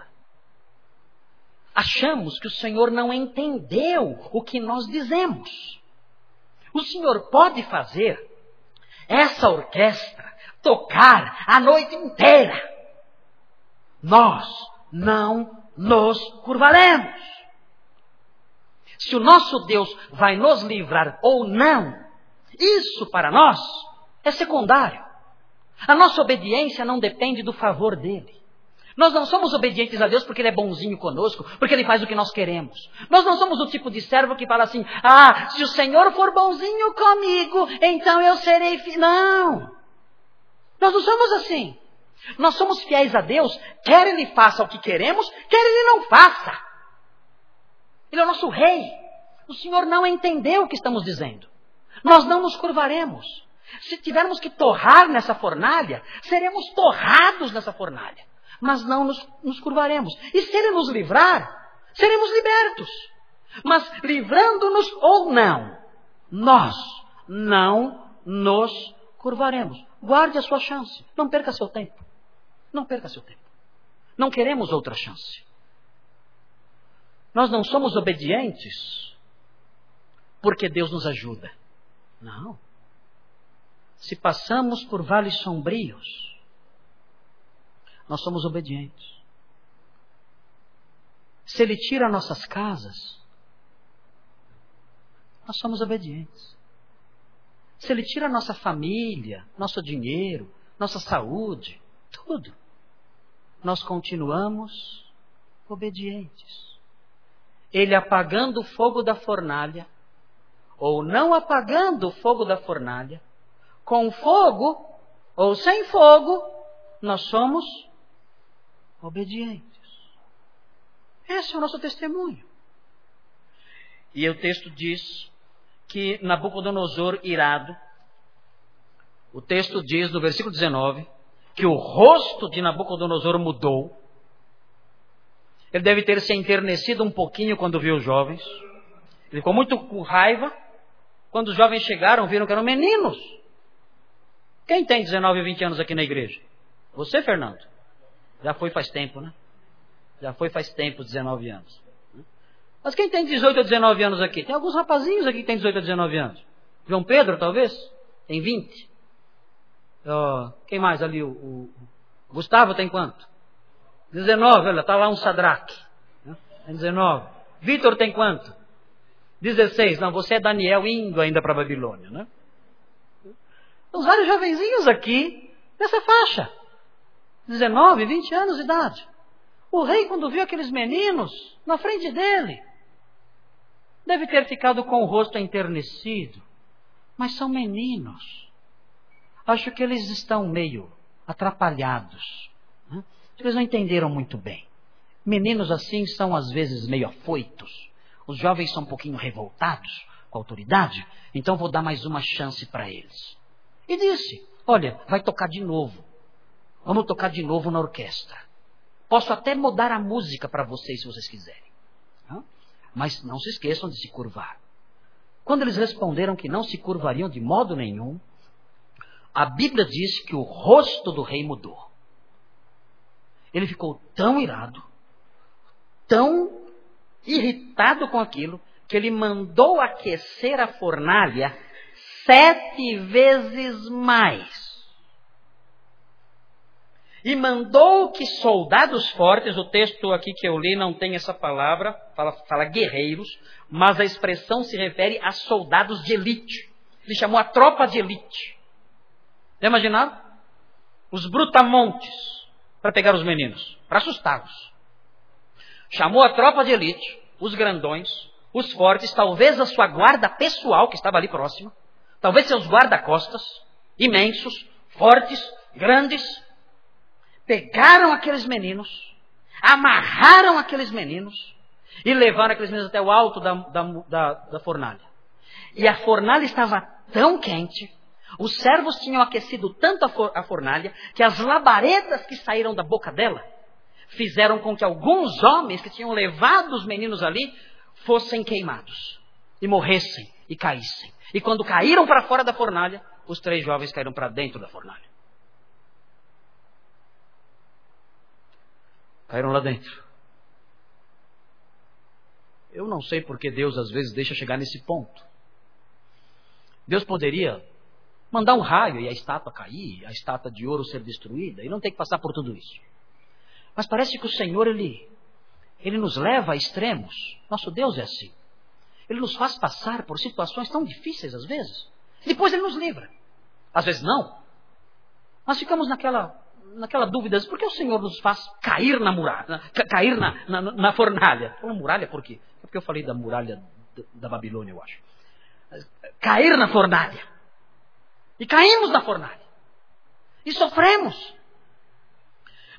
Achamos que o Senhor não entendeu o que nós dizemos. O Senhor pode fazer essa orquestra tocar a noite inteira. Nós não nos curvaremos. Se o nosso Deus vai nos livrar ou não, isso para nós é secundário. A nossa obediência não depende do favor dele. Nós não somos obedientes a Deus porque ele é bonzinho conosco, porque ele faz o que nós queremos. Nós não somos o tipo de servo que fala assim: se o Senhor for bonzinho comigo, então eu serei fiel. Não! Nós não somos assim. Nós somos fiéis a Deus, quer Ele faça o que queremos, quer Ele não faça. Ele é o nosso rei. O Senhor não entendeu o que estamos dizendo. Nós não nos curvaremos. Se tivermos que torrar nessa fornalha, seremos torrados nessa fornalha. Mas não nos curvaremos. E se Ele nos livrar, seremos libertos. Mas livrando-nos ou não, nós não nos curvaremos. Guarde a sua chance. Não perca seu tempo. Não perca seu tempo. Não queremos outra chance. Nós não somos obedientes porque Deus nos ajuda. Não. Se passamos por vales sombrios, nós somos obedientes. Se Ele tira nossas casas, nós somos obedientes. Se Ele tira nossa família, nosso dinheiro, nossa saúde, tudo, nós continuamos obedientes. Ele apagando o fogo da fornalha, ou não apagando o fogo da fornalha, com fogo ou sem fogo, nós somos obedientes. Esse é o nosso testemunho. E o texto diz que Nabucodonosor, irado, o texto diz no versículo 19, que o rosto de Nabucodonosor mudou. Ele deve ter se enternecido um pouquinho quando viu os jovens. Ele ficou muito com raiva. Quando os jovens chegaram, viram que eram meninos. Quem tem 19 ou 20 anos aqui na igreja? Você, Fernando? Já foi faz tempo, né? Já foi faz tempo, 19 anos. Mas quem tem 18 ou 19 anos aqui? Tem alguns rapazinhos aqui que tem 18 ou 19 anos. João Pedro, talvez? Tem 20. Quem mais ali? O Gustavo tem quanto? 19, olha, está lá um Sadraque. Tem 19. Vitor tem quanto? 16. Não, você é Daniel indo ainda para a Babilônia, né? Os vários jovenzinhos aqui, nessa faixa. 19, 20 anos de idade. O rei, quando viu aqueles meninos na frente dele, deve ter ficado com o rosto enternecido. Mas são meninos. Acho que eles estão meio atrapalhados. Né? Eles não entenderam muito bem. Meninos assim são às vezes meio afoitos. Os jovens são um pouquinho revoltados com a autoridade. Então vou dar mais uma chance para eles. E disse, olha, vai tocar de novo. Vamos tocar de novo na orquestra. Posso até mudar a música para vocês se vocês quiserem. Mas não se esqueçam de se curvar. Quando eles responderam que não se curvariam de modo nenhum, a Bíblia diz que o rosto do rei mudou. Ele ficou tão irado, tão irritado com aquilo, que ele mandou aquecer a fornalha 7 vezes mais. E mandou que soldados fortes, o texto aqui que eu li não tem essa palavra, fala guerreiros, mas a expressão se refere a soldados de elite. Ele chamou a tropa de elite. Já imaginaram? Os brutamontes, para pegar os meninos, para assustá-los. Chamou a tropa de elite, os grandões, os fortes, talvez a sua guarda pessoal, que estava ali próxima, talvez seus guarda-costas, imensos, fortes, grandes. Pegaram aqueles meninos, amarraram aqueles meninos e levaram aqueles meninos até o alto da fornalha. E a fornalha estava tão quente, os servos tinham aquecido tanto a fornalha, que as labaredas que saíram da boca dela fizeram com que alguns homens que tinham levado os meninos ali fossem queimados e morressem e caíssem. E quando caíram para fora da fornalha, os 3 jovens caíram para dentro da fornalha. Caíram lá dentro. Eu não sei porque Deus às vezes deixa chegar nesse ponto. Deus poderia mandar um raio e a estátua cair, a estátua de ouro ser destruída, e não ter que passar por tudo isso. Mas parece que o Senhor, Ele nos leva a extremos. Nosso Deus é assim. Ele nos faz passar por situações tão difíceis às vezes. Depois Ele nos livra. Às vezes não. Nós ficamos naquela dúvida, por que o Senhor nos faz cair na muralha, cair na fornalha? Falou muralha por quê? É porque eu falei da muralha da Babilônia, eu acho. Cair na fornalha. E caímos na fornalha. E sofremos.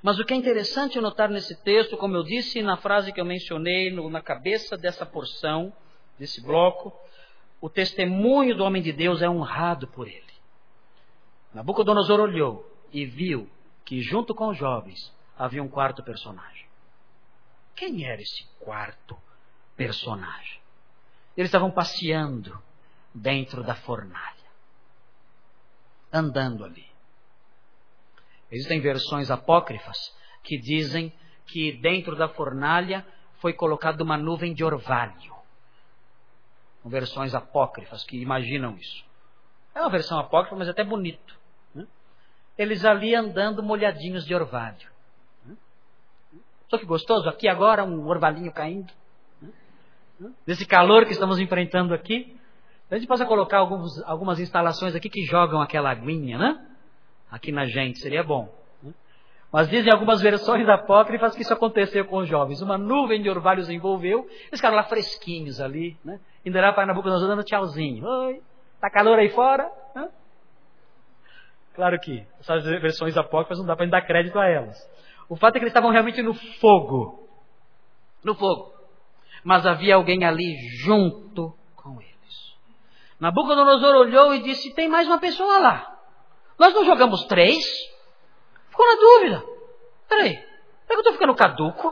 Mas o que é interessante notar nesse texto, como eu disse na frase que eu mencionei, na cabeça dessa porção, desse bloco, o testemunho do homem de Deus é honrado por ele. Nabucodonosor olhou e viu que junto com os jovens havia um quarto personagem. Quem era esse quarto personagem? Eles estavam passeando dentro da fornalha, andando ali. Existem versões apócrifas que dizem que dentro da fornalha foi colocada uma nuvem de orvalho. Versões apócrifas que imaginam isso. É uma versão apócrifa, mas é até bonito. Eles ali andando molhadinhos de orvalho. Só que gostoso, aqui agora um orvalhinho caindo. Desse calor que estamos enfrentando aqui. A gente possa colocar algumas instalações aqui que jogam aquela aguinha, né? Aqui na gente, seria bom. Mas dizem algumas versões apócrifas que isso aconteceu com os jovens. Uma nuvem de orvalho os envolveu, eles ficaram lá fresquinhos ali, né? Indo lá para Nabucodonosor dando tchauzinho. Oi, tá calor aí fora? Hã? Claro que essas versões apócrifas não dá para dar crédito a elas. O fato é que eles estavam realmente no fogo. No fogo. Mas havia alguém ali junto com eles. Nabucodonosor olhou e disse, tem mais uma pessoa lá. Nós não jogamos 3? Ficou na dúvida. Peraí, será que eu estou ficando caduco?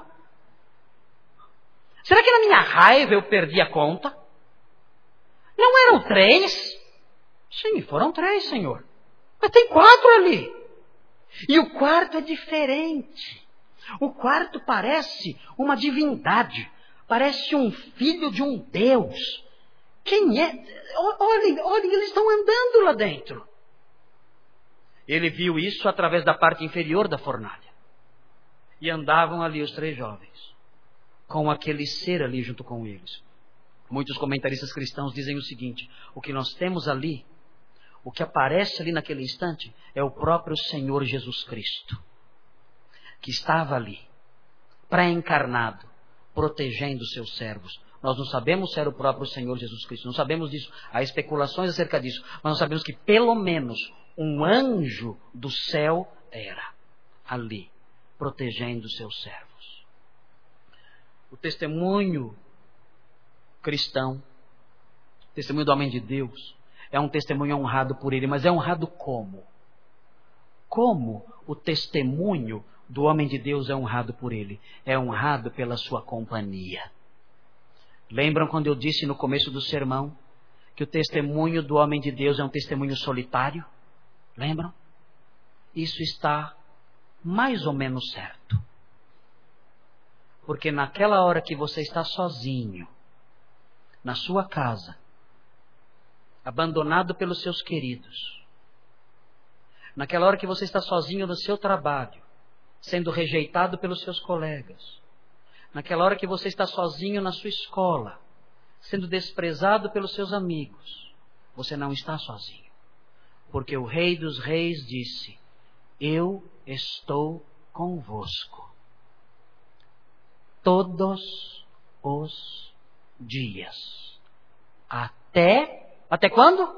Será que na minha raiva eu perdi a conta? Não eram 3? Sim, foram 3, Senhor. Mas tem 4 ali. E o quarto é diferente. O quarto parece uma divindade. Parece um filho de um Deus. Quem é? Olhem, eles estão andando lá dentro. Ele viu isso através da parte inferior da fornalha. E andavam ali os 3 jovens, com aquele ser ali junto com eles. Muitos comentaristas cristãos dizem o seguinte, o que nós temos ali, o que aparece ali naquele instante, é o próprio Senhor Jesus Cristo, que estava ali, pré-encarnado, protegendo os seus servos. Nós não sabemos se era o próprio Senhor Jesus Cristo, não sabemos disso. Há especulações acerca disso, mas nós sabemos que pelo menos um anjo do céu era ali, protegendo os seus servos. O testemunho cristão, o testemunho do homem de Deus, é um testemunho honrado por ele, mas é honrado como? Como o testemunho do homem de Deus é honrado por ele? É honrado pela sua companhia. Lembram quando eu disse no começo do sermão que o testemunho do homem de Deus é um testemunho solitário? Lembram? Isso está mais ou menos certo. Porque naquela hora que você está sozinho, na sua casa, abandonado pelos seus queridos, naquela hora que você está sozinho no seu trabalho, sendo rejeitado pelos seus colegas, naquela hora que você está sozinho na sua escola, sendo desprezado pelos seus amigos, você não está sozinho. Porque o Rei dos Reis disse, eu estou convosco todos os dias. Até quando?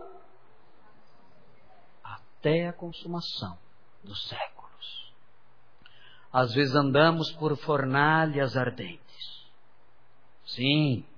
Até a consumação dos séculos. Às vezes andamos por fornalhas ardentes. Sim.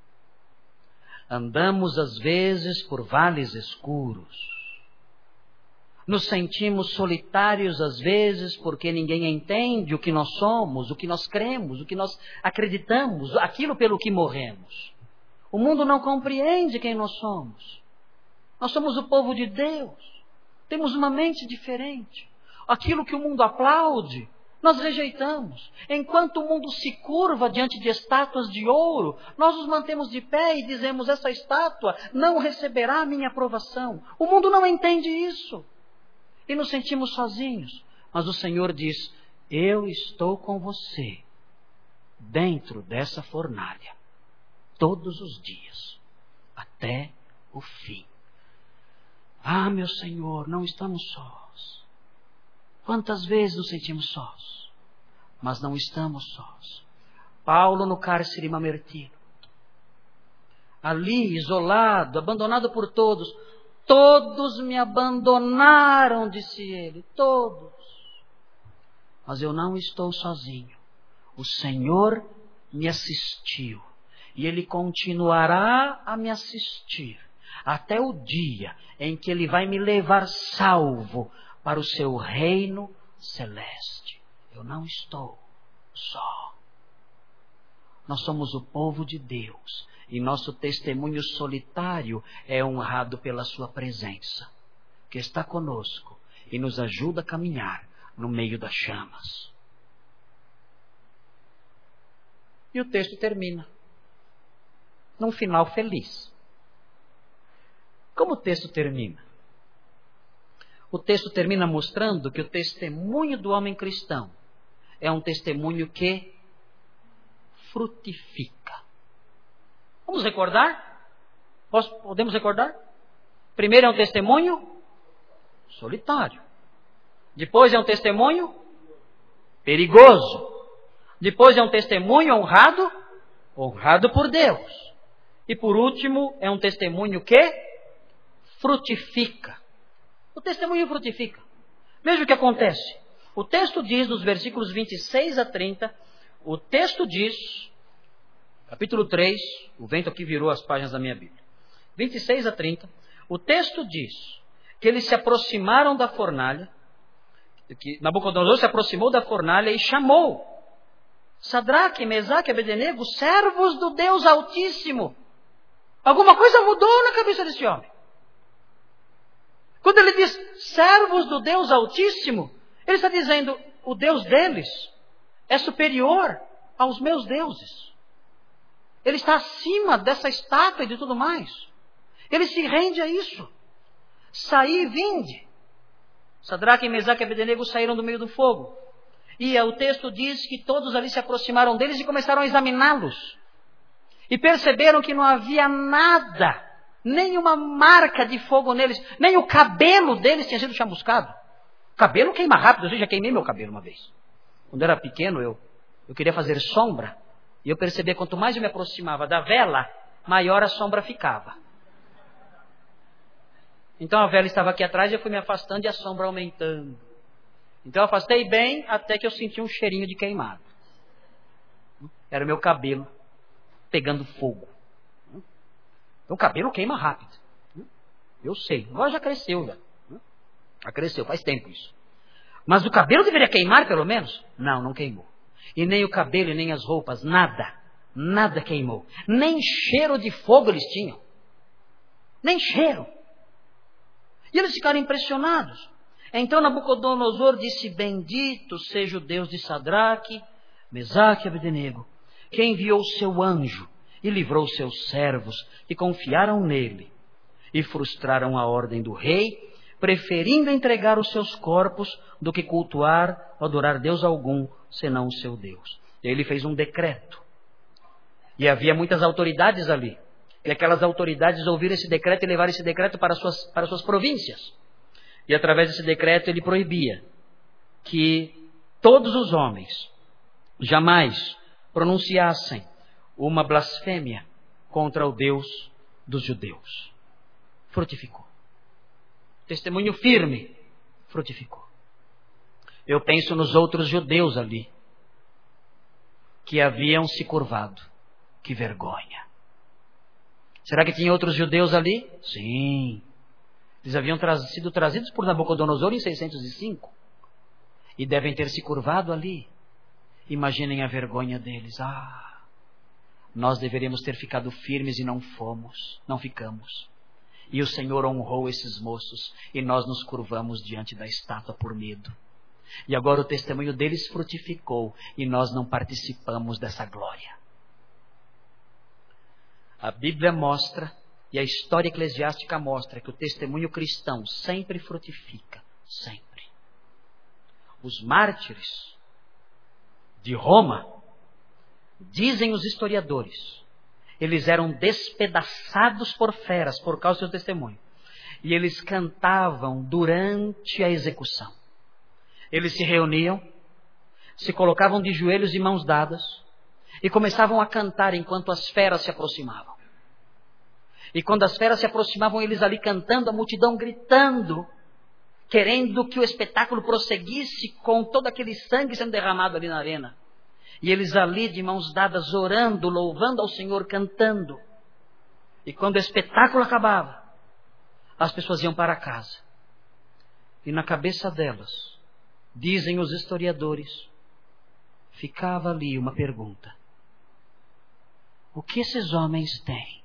Andamos às vezes por vales escuros. Nos sentimos solitários às vezes porque ninguém entende o que nós somos, o que nós cremos, o que nós acreditamos, aquilo pelo que morremos. O mundo não compreende quem nós somos. Nós somos o povo de Deus. Temos uma mente diferente. Aquilo que o mundo aplaude, nós rejeitamos. Enquanto o mundo se curva diante de estátuas de ouro, nós nos mantemos de pé e dizemos, essa estátua não receberá a minha aprovação. O mundo não entende isso. E nos sentimos sozinhos. Mas o Senhor diz, eu estou com você dentro dessa fornalha todos os dias, até o fim. Ah, meu Senhor, não estamos sós. Quantas vezes nos sentimos sós, mas não estamos sós. Paulo no cárcere mamertino, ali isolado, abandonado por todos. Todos me abandonaram, disse ele, todos. Mas eu não estou sozinho. O Senhor me assistiu. E Ele continuará a me assistir até o dia em que Ele vai me levar salvo para o seu reino celeste. Eu não estou só. Nós somos o povo de Deus e nosso testemunho solitário é honrado pela sua presença, que está conosco e nos ajuda a caminhar no meio das chamas. E o texto termina num final feliz. Como o texto termina? O texto termina mostrando que o testemunho do homem cristão é um testemunho que frutifica. Vamos recordar? Podemos recordar? Primeiro é um testemunho solitário. Depois é um testemunho perigoso. Depois é um testemunho honrado por Deus. E por último, é um testemunho que frutifica. O testemunho frutifica. Veja o que acontece. O texto diz, nos versículos 26 a 30, o texto diz, capítulo 3, o vento aqui virou as páginas da minha Bíblia. 26 a 30, o texto diz que eles se aproximaram da fornalha, que Nabucodonosor se aproximou da fornalha e chamou Sadraque, Mesaque e Abednego, servos do Deus Altíssimo. Alguma coisa mudou na cabeça desse homem. Quando ele diz servos do Deus Altíssimo, ele está dizendo, o Deus deles é superior aos meus deuses. Ele está acima dessa estátua e de tudo mais. Ele se rende a isso. Saí e vinde. Sadraque, Mesaque e Abednego saíram do meio do fogo. E o texto diz que todos ali se aproximaram deles e começaram a examiná-los. E perceberam que não havia nada, nenhuma marca de fogo neles, nem o cabelo deles tinha sido chamuscado. Cabelo queima rápido, eu já queimei meu cabelo uma vez. Quando eu era pequeno, eu queria fazer sombra, e eu percebia que quanto mais eu me aproximava da vela, maior a sombra ficava. Então a vela estava aqui atrás e eu fui me afastando e a sombra aumentando. Então eu afastei bem até que eu senti um cheirinho de queimado. Era o meu cabelo pegando fogo. Então o cabelo queima rápido. Eu sei. Agora já cresceu. Já cresceu, faz tempo isso. Mas o cabelo deveria queimar pelo menos? Não, não queimou. E nem o cabelo e nem as roupas, nada. Nada queimou. Nem cheiro de fogo eles tinham. Nem cheiro. E eles ficaram impressionados. Então Nabucodonosor disse, bendito seja o Deus de Sadraque, Mesaque e Abednego, que enviou o seu anjo e livrou os seus servos que confiaram nele e frustraram a ordem do rei, preferindo entregar os seus corpos do que cultuar ou adorar Deus algum, senão o seu Deus. Ele fez um decreto. E havia muitas autoridades ali. E aquelas autoridades ouviram esse decreto e levaram esse decreto para suas províncias. E através desse decreto ele proibia que todos os homens jamais pronunciassem uma blasfêmia contra o Deus dos judeus. Frutificou. Testemunho firme, frutificou. Eu penso nos outros judeus ali, que haviam se curvado. Que vergonha. Será que tinha outros judeus ali? Sim. Eles haviam sido trazidos por Nabucodonosor em 605. E devem ter se curvado ali. Imaginem a vergonha deles. Nós deveríamos ter ficado firmes e não ficamos. E o Senhor honrou esses moços e nós nos curvamos diante da estátua por medo. E agora o testemunho deles frutificou e nós não participamos dessa glória. A Bíblia mostra e a história eclesiástica mostra que o testemunho cristão sempre frutifica, sempre. Os mártires de Roma, dizem os historiadores, eles eram despedaçados por feras por causa do seu testemunho. E eles cantavam durante a execução. Eles se reuniam, se colocavam de joelhos e mãos dadas e começavam a cantar enquanto as feras se aproximavam. E quando as feras se aproximavam, eles ali cantando, a multidão gritando, querendo que o espetáculo prosseguisse com todo aquele sangue sendo derramado ali na arena. E eles ali de mãos dadas, orando, louvando ao Senhor, cantando. E quando o espetáculo acabava, as pessoas iam para casa. E na cabeça delas, dizem os historiadores, ficava ali uma pergunta: o que esses homens têm?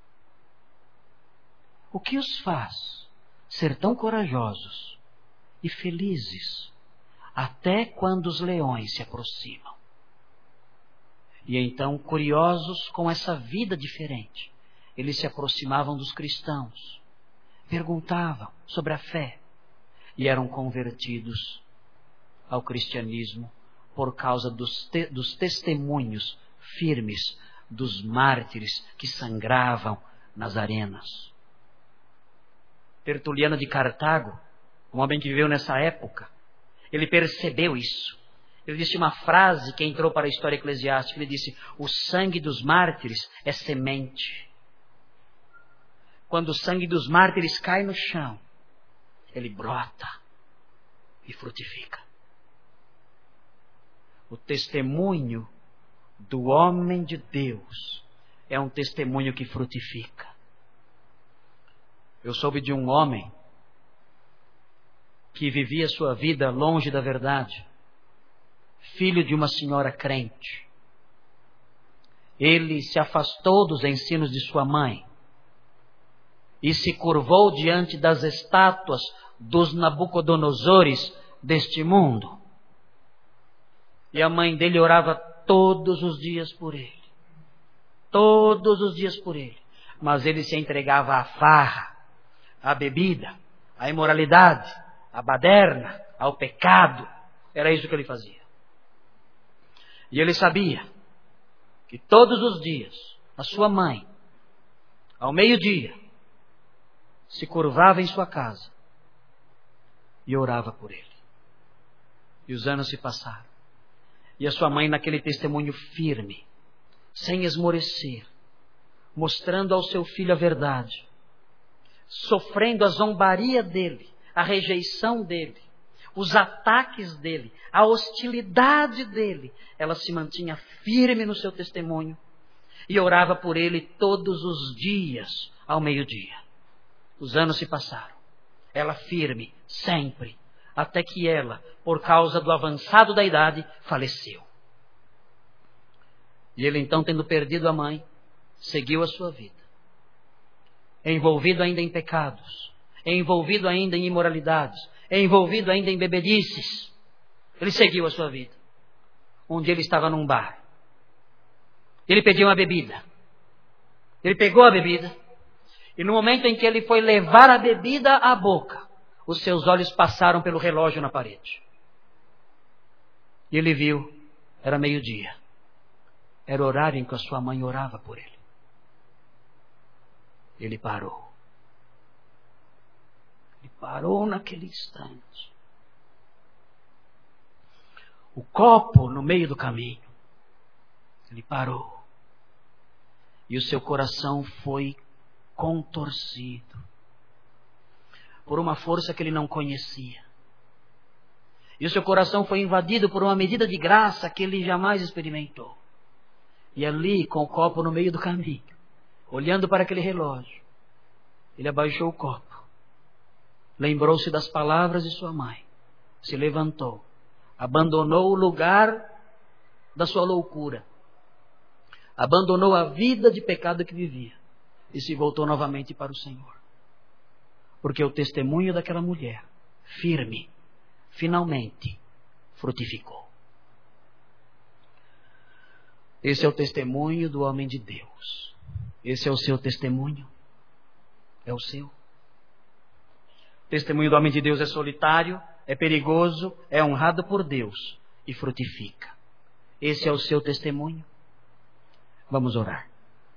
O que os faz ser tão corajosos e felizes até quando os leões se aproximam? E então, curiosos com essa vida diferente, eles se aproximavam dos cristãos, perguntavam sobre a fé e eram convertidos ao cristianismo por causa dos testemunhos firmes dos mártires que sangravam nas arenas. Tertuliano de Cartago, um homem que viveu nessa época, ele percebeu isso. Ele disse uma frase que entrou para a história eclesiástica. Ele disse: o sangue dos mártires é semente. Quando o sangue dos mártires cai no chão, ele brota e frutifica. O testemunho do homem de Deus é um testemunho que frutifica. Eu soube de um homem que vivia sua vida longe da verdade, filho de uma senhora crente. Ele se afastou dos ensinos de sua mãe e se curvou diante das estátuas dos Nabucodonosores deste mundo. E a mãe dele orava todos os dias por ele. Todos os dias por ele. Mas ele se entregava à farra, à bebida, à imoralidade, à baderna, ao pecado. Era isso que ele fazia. E ele sabia que todos os dias a sua mãe, ao meio-dia, se curvava em sua casa e orava por ele. E os anos se passaram. E a sua mãe, naquele testemunho firme, sem esmorecer, mostrando ao seu filho a verdade, sofrendo a zombaria dele, a rejeição dele, os ataques dele, a hostilidade dele, ela se mantinha firme no seu testemunho e orava por ele todos os dias ao meio-dia. Os anos se passaram. Ela firme, sempre, até que ela, por causa do avançado da idade, faleceu. E ele então, tendo perdido a mãe, seguiu a sua vida. Envolvido ainda em pecados, envolvido ainda em imoralidades, envolvido ainda em bebedices. Ele seguiu a sua vida. Um dia ele estava num bar. Ele pediu uma bebida. Ele pegou a bebida. E no momento em que ele foi levar a bebida à boca, os seus olhos passaram pelo relógio na parede. E ele viu, era meio-dia. Era o horário em que a sua mãe orava por ele. Ele parou. Ele parou naquele instante. O copo no meio do caminho. Ele parou. E o seu coração foi contorcido por uma força que ele não conhecia. E o seu coração foi invadido por uma medida de graça que ele jamais experimentou. E ali, com o copo no meio do caminho, olhando para aquele relógio, ele abaixou o copo, lembrou-se das palavras de sua mãe, se levantou, abandonou o lugar da sua loucura, abandonou a vida de pecado que vivia e se voltou novamente para o Senhor. Porque o testemunho daquela mulher, firme, finalmente frutificou. Esse é o testemunho do homem de Deus. Esse é o seu testemunho. É o seu. O testemunho do homem de Deus é solitário, é perigoso, é honrado por Deus e frutifica. Esse é o seu testemunho. Vamos orar.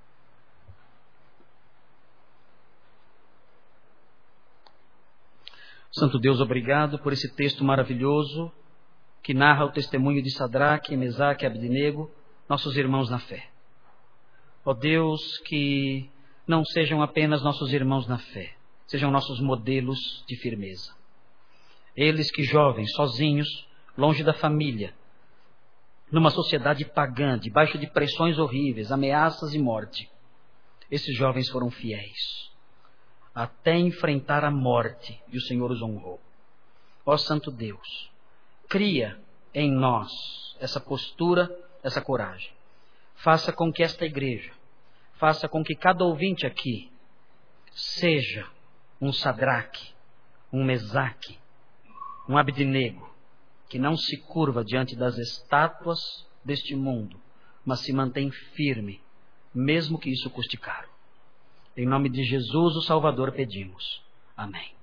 Santo Deus, obrigado por esse texto maravilhoso que narra o testemunho de Sadraque, Mesaque e Abdenego, nossos irmãos na fé. Ó Deus, que não sejam apenas nossos irmãos na fé, sejam nossos modelos de firmeza. Eles que jovens, sozinhos, longe da família, numa sociedade pagã, debaixo de pressões horríveis, ameaças e morte, esses jovens foram fiéis, até enfrentar a morte, e o Senhor os honrou. Ó Santo Deus, cria em nós essa postura, essa coragem. Faça com que esta igreja, faça com que cada ouvinte aqui seja um Sadraque, um Mesaque, um Abdenego, que não se curva diante das estátuas deste mundo, mas se mantém firme, mesmo que isso custe caro. Em nome de Jesus, o Salvador, pedimos. Amém.